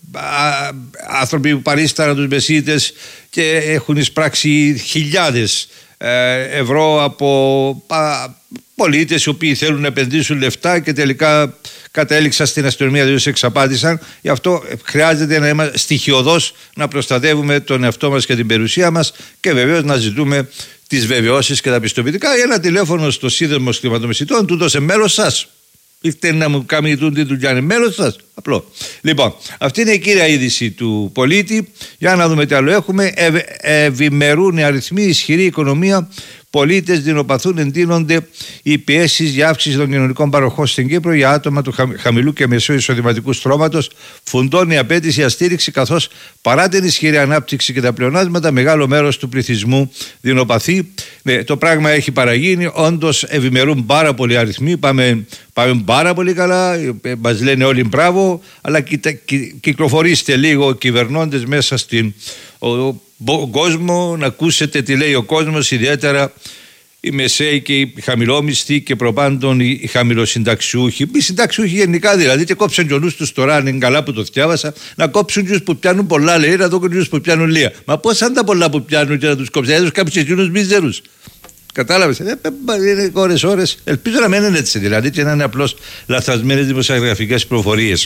άνθρωποι που παρίσταναν τους μεσίτες και έχουν εισπράξει χιλιάδες ε, ευρώ από α, πολίτες οι οποίοι θέλουν να επενδύσουν λεφτά και τελικά κατέληξαν στην αστυνομία, δηλαδή εξαπάτησαν. Γι' αυτό χρειάζεται να είμαστε στοιχειωδώς, να προστατεύουμε τον εαυτό μας και την περιουσία μας και βεβαίως να ζητούμε τις βεβαιώσεις και τα πιστοποιητικά. Ένα τηλέφωνο στο Σύνδεσμο Κτηματομεσιτών, τούτο σε μέρος σας. Ήρθε να μου κάνει τούτη δουλειά, είναι μέλος σας. Απλό. Λοιπόν, αυτή είναι η κύρια είδηση του πολίτη. Για να δούμε τι άλλο έχουμε. Ευ, ευημερούν οι αριθμοί, ισχυρή οικονομία. Πολίτες δεινοπαθούν, εντείνονται οι πιέσεις για αύξηση των κοινωνικών παροχών στην Κύπρο για άτομα του χαμηλού και μεσαίου εισοδηματικού στρώματος. Φουντώνει η απέτηση για στήριξη, καθώς παρά την ισχυρή ανάπτυξη και τα πλεονάσματα, μεγάλο μέρος του πληθυσμού δεινοπαθεί. Ναι, το πράγμα έχει παραγίνει. Όντως ευημερούν πάρα πολλοί αριθμοί. Πάμε, πάμε πάρα πολύ καλά. Μας λένε όλοι μπράβο. Αλλά κυ, κυ, κυκλοφορήστε λίγο κυβερνώντες μέσα στην. Ο, κόσμο, να ακούσετε τι λέει ο κόσμος, ιδιαίτερα οι μεσαίοι και οι χαμηλόμισθοι και προπάντων οι χαμηλοσυνταξιούχοι. Οι συνταξιούχοι γενικά δηλαδή, και κόψαν και ο νους τους τώρα, είναι καλά που το διάβασα, να κόψουν τους που πιάνουν πολλά, λέει, να δω τους που πιάνουν λίγα. Μα πώς αν τα πολλά που πιάνουν και να τους κόψουν, έδωσαν κάποιους εκείνους μίζερους. Κατάλαβες, ε, είναι ώρες ώρες. Ελπίζω να μην είναι έτσι δηλαδή και να είναι απλώς λαθασμένες δημοσιογραφικές προφορίες.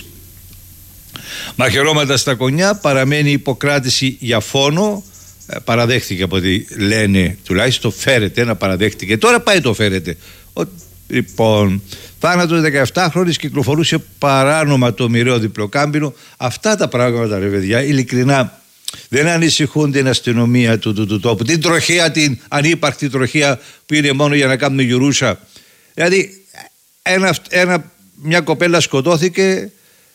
Μαχαιρώματα στα Κονιά, παραμένει υποκράτηση για φόνο. Παραδέχτηκε από ό,τι λένε, τουλάχιστον φέρεται να παραδέχτηκε. Τώρα πάει το φέρεται. Ο, λοιπόν, θάνατος δεκαεφτάχρονης, κυκλοφορούσε παράνομα το μοιραίο διπλοκάμπινο. Αυτά τα πράγματα, ρε παιδιά, ειλικρινά δεν ανησυχούν την αστυνομία του, του, του τόπου. Την τροχέα, την ανύπαρκτη τροχέα που είναι μόνο για να κάνουν γιουρούσα. Δηλαδή, ένα, ένα, μια κοπέλα σκοτώθηκε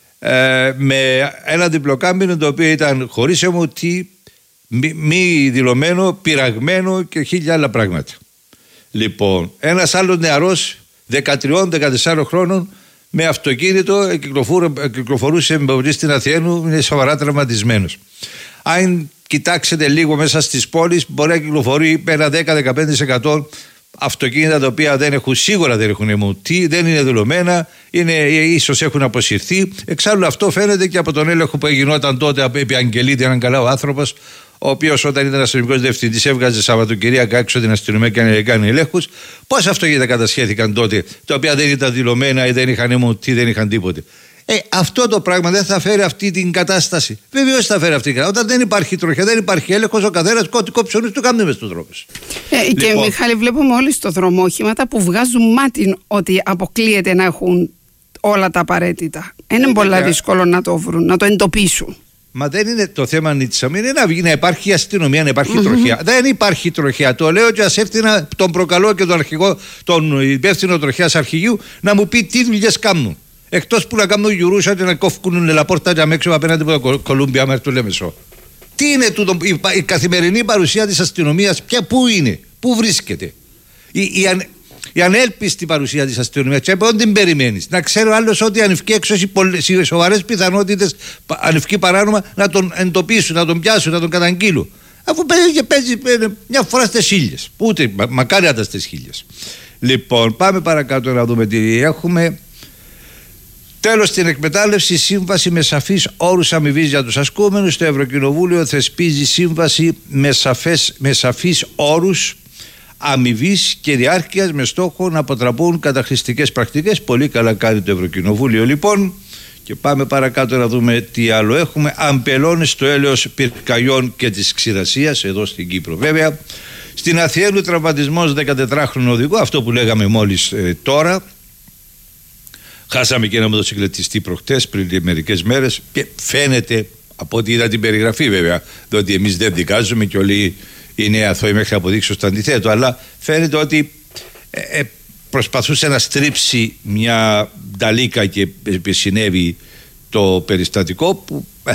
ε, με ένα διπλοκάμπινο το οποίο ήταν χωρίς αιμοτή, μη, μη δηλωμένο, πειραγμένο και χίλια άλλα πράγματα. Λοιπόν, ένας άλλος νεαρός δεκατρία δεκατέσσερα χρόνων με αυτοκίνητο κυκλοφορούσε με στην Αθήνα, είναι σοβαρά τραυματισμένος. Αν κοιτάξετε λίγο μέσα στις πόλεις, μπορεί να κυκλοφορεί ένα δέκα με δεκαπέντε τοις εκατό αυτοκίνητα τα οποία δεν έχουν, σίγουρα δεν έχουν αιμοτή, δεν είναι δηλωμένα, είναι, ίσως έχουν αποσυρθεί. Εξάλλου αυτό φαίνεται και από τον έλεγχο που γινόταν τότε επί Αγγελίδη, έναν καλά ο άνθρωπος, ο οποίος όταν ήταν αστυνομικός διευθυντής έβγαζε Σαββατοκυριακά έξω την αστυνομία και έκανε ελέγχους. Πόσα αυτοκίνητα κατασχέθηκαν τότε, τα οποία δεν ήταν δηλωμένα ή δεν είχαν αιμοτή, δεν είχαν τίποτε. Ε, αυτό το πράγμα δεν θα φέρει αυτή την κατάσταση. Βεβαίως θα φέρει αυτή την κατάσταση. Όταν δεν υπάρχει τροχιά, δεν υπάρχει έλεγχος, ο καθένας κόψει όλους του κάνουν μες στους δρόμους. Ε, λοιπόν. Και Μιχάλη, βλέπουμε όλοι στο δρόμο οχήματα που βγάζουν μάτι ότι αποκλείεται να έχουν όλα τα απαραίτητα. Είναι ε, πολύ δύσκολο να το βρουν, να το εντοπίσουν. Μα δεν είναι το θέμα Νίτσαμ, είναι να, βγει, να υπάρχει αστυνομία, να υπάρχει mm-hmm. τροχιά. Δεν υπάρχει τροχιά. Το λέω και ας έρθει να τον προκαλώ και τον αρχηγό, τον υπεύθυνο τροχιάς αρχηγείου, να μου πει τι δουλειές κάνουν. Εκτός που να κάνουν γιουρούσα και να κόφκουν λαπόρτα και αμέξω απέναντι από το Κολούμπια μέχρι το Λέμεσο. Τι είναι τούτο, η, η καθημερινή παρουσία της αστυνομίας, ποια, πού είναι, πού βρίσκεται. Η, η, αν, η ανέλπιστη παρουσία της αστυνομίας, και από την περιμένεις. Να ξέρει ο άλλος ότι αν ευκεί έξω έχει σοβαρές πιθανότητες, αν ευκεί παράνομα, να τον εντοπίσουν, να τον πιάσουν, να τον καταγγείλουν. Αφού παίζει και παίζει μια φορά στις χίλιες. Ούτε, μα, μακάρι να τα στις χίλιες. Λοιπόν, πάμε παρακάτω να δούμε τι έχουμε. Τέλος, στην εκμετάλλευση, σύμβαση με σαφείς όρους αμοιβής για τους ασκούμενους. Το Ευρωκοινοβούλιο θεσπίζει σύμβαση με, σαφές, με σαφείς όρους αμοιβής και διάρκειας με στόχο να αποτραπούν καταχρηστικές πρακτικές. Πολύ καλά κάνει το Ευρωκοινοβούλιο λοιπόν. Και πάμε παρακάτω να δούμε τι άλλο έχουμε. Αμπελώνες στο έλεος πυρκαγιών και της ξηρασίας, εδώ στην Κύπρο βέβαια. Στην Αθιαίνου τραυματισμός δεκατετράχρονου οδηγού, αυτό που λέγαμε μόλις ε, τώρα. Χάσαμε και ένα μοτοσυκλετιστή προχτές πριν μερικές μέρες και φαίνεται από ό,τι είδα την περιγραφή βέβαια, διότι εμείς δεν δικάζουμε και όλοι είναι αθώοι μέχρι αποδείξω στο αντιθέτο, αλλά φαίνεται ότι ε, ε, προσπαθούσε να στρίψει μια νταλίκα και συνέβη το περιστατικό που ε,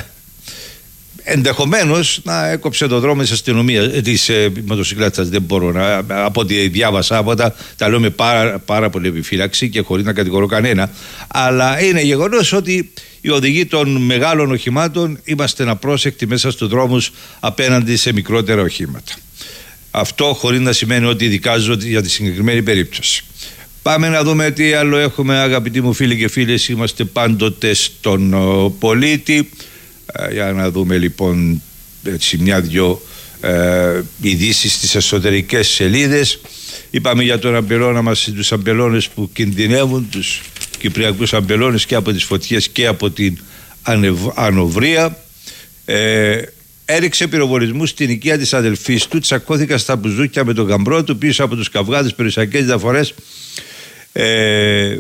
ενδεχομένως να έκοψε το δρόμο της αστυνομίας, της ε, μοτοσυκλέτας. Δεν μπορώ να, από ό,τι διάβασα από τα, τα λέω με πάρα, πάρα πολύ επιφύλαξη και χωρίς να κατηγορώ κανένα, αλλά είναι γεγονός ότι οι οδηγοί των μεγάλων οχημάτων είμαστε απρόσεκτοι μέσα στους δρόμους απέναντι σε μικρότερα οχήματα. Αυτό χωρίς να σημαίνει ότι δικάζω για τη συγκεκριμένη περίπτωση. Πάμε να δούμε τι άλλο έχουμε, αγαπητοί μου φίλοι και φίλες. Είμαστε πάντοτε στον ο, πολίτη. Ε, για να δούμε λοιπόν έτσι μια-δυο ε, ειδήσεις στις εσωτερικές σελίδες. Είπαμε για τον αμπελώνα μας, τους αμπελώνες που κινδυνεύουν, τους κυπριακούς αμπελώνες και από τις φωτιές και από την ανεβ, ανοβρία. Ε, έριξε πυροβολισμούς στην οικία της αδελφής του, τσακώθηκαν στα μπουζούκια με τον γαμπρό του πίσω από τους καυγάδες, περιουσιακές διαφορές. Ε,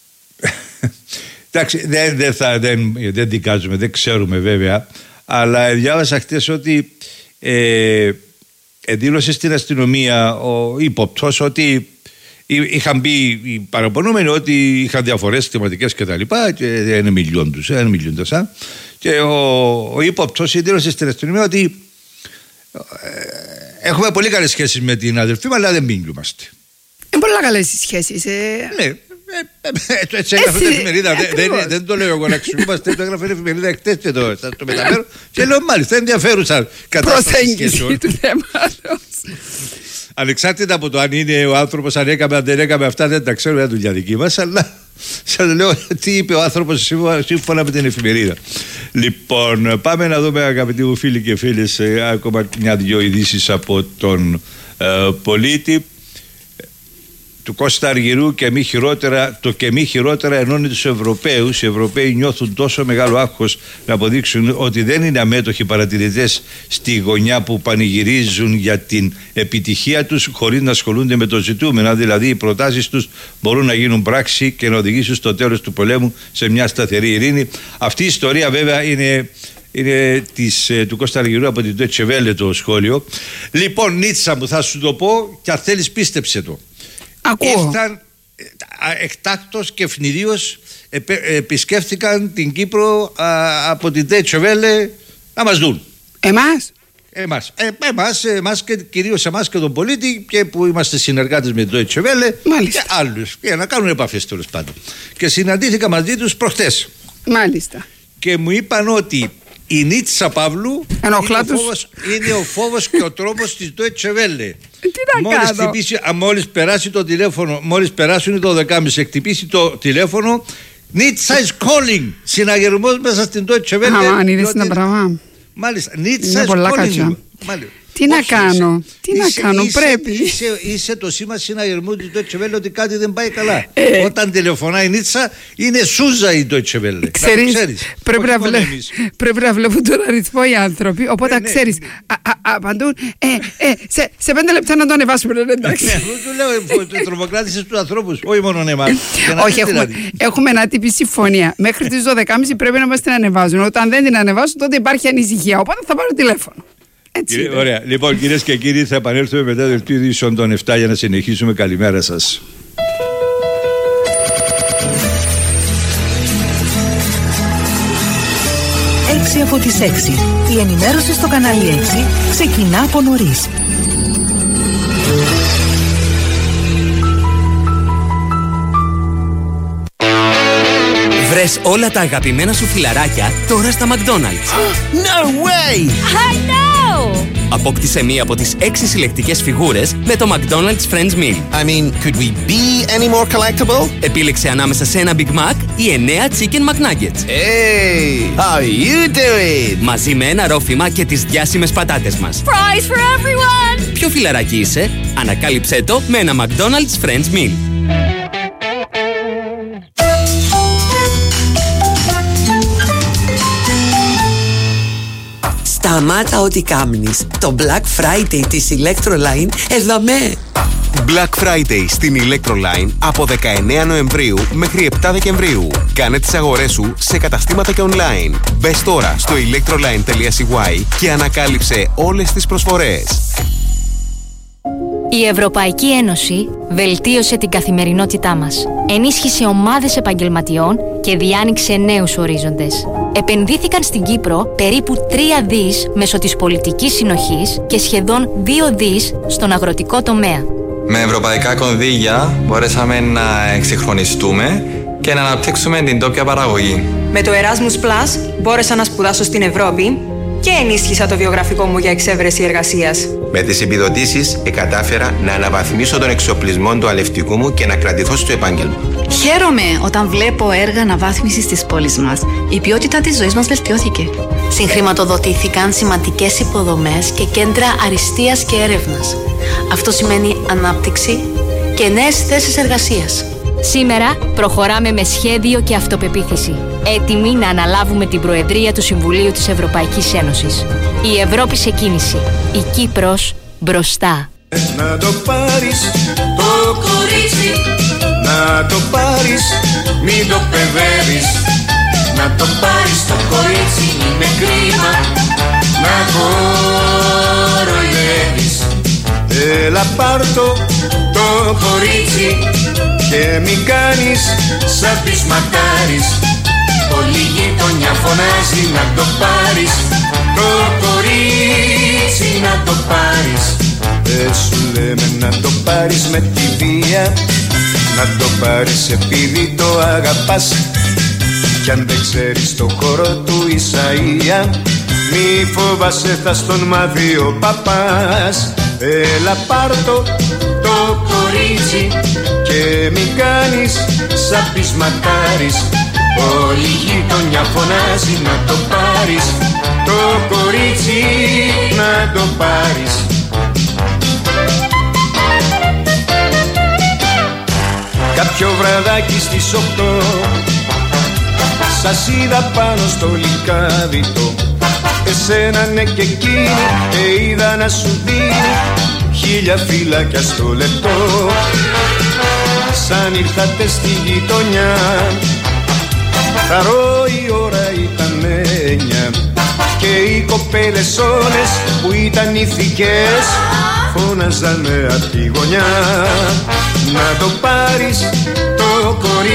εντάξει, δεν, δεν, θα, δεν, δεν δικάζουμε, δεν ξέρουμε βέβαια, αλλά διάβασα χτες ότι ε, δήλωσε στην αστυνομία ο ύποπτος ότι είχαν μπει οι παραπονούμενοι ότι είχαν διαφορές θεματικές και τα λοιπά και δεν μιλιόντους, δεν μιλιόντας, και ο, ο ύποπτος δήλωσε στην αστυνομία ότι ε, έχουμε πολύ καλές σχέσεις με την αδελφή μου, αλλά δεν μιλούμαστε. Είναι πολύ καλές οι σχέσεις. Ε... Ναι, ε, Έτσι έγραφε η εφημερίδα. Δεν το λέω εγώ να ξυπνούμαστε. Το έγραφε η εφημερίδα χτες και το μεταφέρω. Και λέω μάλιστα ενδιαφέρουσα προσέγγιση του θέματος. Ανεξάρτητα από το αν είναι ο άνθρωπος, αν έκαμε, αν δεν έκαμε, αυτά δεν τα ξέρουμε, είναι δουλειά δική μας. Αλλά σας λέω τι είπε ο άνθρωπος σύμφωνα με την εφημερίδα. Λοιπόν, πάμε να δούμε, αγαπητοί μου φίλοι και φίλες, ακόμα μια-δυο ειδήσεις από τον ε, πολίτη. Του Κώστα Αργυρού και μη χειρότερα, το και μη χειρότερα ενώνει τους Ευρωπαίους. Οι Ευρωπαίοι νιώθουν τόσο μεγάλο άγχος να αποδείξουν ότι δεν είναι αμέτωχοι παρατηρητές στη γωνιά που πανηγυρίζουν για την επιτυχία τους χωρίς να ασχολούνται με το ζητούμενο. Δηλαδή οι προτάσεις τους μπορούν να γίνουν πράξη και να οδηγήσουν στο τέλος του πολέμου σε μια σταθερή ειρήνη. Αυτή η ιστορία βέβαια είναι... είναι της, του Κώστα Αργυρού από την Deutsche Welle το σχόλιο. Λοιπόν, Νίτσα μου, θα σου το πω και αν θέλεις πίστεψε το. Ακούω. Ήρθαν εκτάκτος και ευνηδίως επισκέφθηκαν την Κύπρο α, από την Deutsche Welle να μας δουν. Εμάς? Εμάς, ε, εμάς, εμάς και κυρίως εμάς και τον πολίτη, και που είμαστε συνεργάτες με την Deutsche Welle. Μάλιστα. Και άλλους, για να κάνουν επαφές τέλος πάντων. Και συναντήθηκα μαζί τους προχτές. Μάλιστα. Και μου είπαν ότι η Νίτσα Παύλου είναι ο, φόβος, είναι ο φόβος και ο τρόμος της Deutsche Welle. Τι να μόλις κάνω. χτυπήσει, α, μόλις περάσει το τηλέφωνο, μόλις περάσουν το δεκάμιση, εκτυπήσει το τηλέφωνο, Νίτσα is calling. Συναγερμός μέσα στην Deutsche Welle. Α, αν είδες τα πράγμα. Μάλιστα, Νίτσα is calling. Μάλιστα. Τι να κάνω, είσαι, τι να είσαι, κάνω, είσαι, πρέπει. Είσαι, είσαι το σήμα συναγερμού της Deutsche Welle ότι κάτι δεν πάει καλά. Ε. Όταν τηλεφωνάει η Νίτσα, είναι σούζα η Deutsche Welle. Ξέρεις, πρέπει, να βλέ... πρέπει να βλέπουν τον αριθμό οι άνθρωποι, οπότε ε, ναι. ξέρεις, απαντούν, ε, ε, σε, σε πέντε λεπτά να το ανεβάσουμε, λένε εντάξει. Ναι, του λέω, τρομοκράτησες τους ανθρώπους, όχι μόνο εμάς. Όχι, έχουμε, έχουμε ένα τύπη συμφωνία. Μέχρι τις δώδεκα και μισή πρέπει να μας την ανεβάζουν. Όταν δεν την ανεβάσουν, τότε υπάρχει ανησυχία. Οπότε θα πάρω τηλέφωνο. Κύριε, ωραία. Λοιπόν, κυρίες και κύριοι, θα επανέλθουμε μετά το δελτίο ειδήσεων των επτά για να συνεχίσουμε. Καλημέρα σας. έξι από τις έξι. Η ενημέρωση στο κανάλι έξι ξεκινά από νωρίς. Βρες όλα τα αγαπημένα σου φιλαράκια τώρα στα McDonald's. No way! I know! Απόκτησε μία από τις έξι συλλεκτικές φιγούρες με το McDonald's Friends Meal. I mean, could we be any more collectible? Επίλεξε ανάμεσα σε ένα Big Mac ή εννέα Chicken McNuggets. Hey, how you doing? Μαζί με ένα ρόφημα και τις διάσημες πατάτες μας. Fries for everyone! Ποιο φιλαράκι είσαι? Ανακάλυψέ το με ένα McDonald's Friends Meal. Σταμάτα ό,τι κάμνεις. Το Black Friday της Electroline εδαμέ. Black Friday στην Electroline από δεκαεννέα Νοεμβρίου μέχρι επτά Δεκεμβρίου. Κάνε τις αγορές σου σε καταστήματα και online. Μπες τώρα στο electroline τελεία σι γουάι και ανακάλυψε όλες τις προσφορές. Η Ευρωπαϊκή Ένωση βελτίωσε την καθημερινότητά μας. Ενίσχυσε ομάδες επαγγελματιών και διάνοιξε νέους ορίζοντες. Επενδύθηκαν στην Κύπρο περίπου τρία δις μέσω της πολιτικής συνοχής και σχεδόν δύο δις στον αγροτικό τομέα. Με ευρωπαϊκά κονδύλια μπορέσαμε να εξυγχρονιστούμε και να αναπτύξουμε την τόπια παραγωγή. Με το Erasmus Plus μπόρεσα να σπουδάσω στην Ευρώπη και ενίσχυσα το βιογραφικό μου για εξέβρεση εργασίας. Με τις επιδοτήσεις κατάφερα να αναβαθμίσω τον εξοπλισμό του αλευτικού μου και να κρατηθώ στο επάγγελμα. Χαίρομαι όταν βλέπω έργα αναβάθμισης της πόλης μας. Η ποιότητα της ζωής μας βελτιώθηκε. Συγχρηματοδοτήθηκαν σημαντικές υποδομές και κέντρα αριστείας και έρευνας. Αυτό σημαίνει ανάπτυξη και νέες θέσεις εργασίας. Σήμερα προχωράμε με σχέδιο και αυτοπεποίθηση, έτοιμοι να αναλάβουμε την Προεδρία του Συμβουλίου της Ευρωπαϊκής Ένωσης. Η Ευρώπη σε κίνηση. Η Κύπρος μπροστά. Να το πάρεις το κορίτσι, να το πάρεις, μην το παιδεύεις. Να το πάρεις το κορίτσι, είναι κρίμα να κοροϊδεύεις. Έλα πάρ' το το κορίτσι και μην κάνεις σαν της ματάρης. Όλη η γειτονιά φωνάζει να το πάρεις το κορίτσι, να το πάρεις. Δεν σου λέμε να το πάρεις με τη βία, να το πάρεις επειδή το αγαπάς. Κι αν δεν ξέρεις το χώρο του Ισαΐα, μη φοβάσαι, θα στον μάθει ο παπάς. Έλα πάρ' το, το κορίτσι και μη κάνεις σαν πεισματάρης. Όλη η γειτονιά φωνάζει να το πάρεις, το κορίτσι να το πάρεις. Κάποιο βραδάκι στις οκτώ σας είδα πάνω στο λυκάδιτο. Εσένα ναι και εκείνη και είδα να σου δίνει χίλια φύλακια στο λεπτό. Σαν ήρθατε στη γειτονιά, χαρό η ώρα ήταν έννια και οι κοπέλες όλες που ήταν ηθικές φώναζανε απ' τη γωνιά. Να το πάρεις το κορίτσι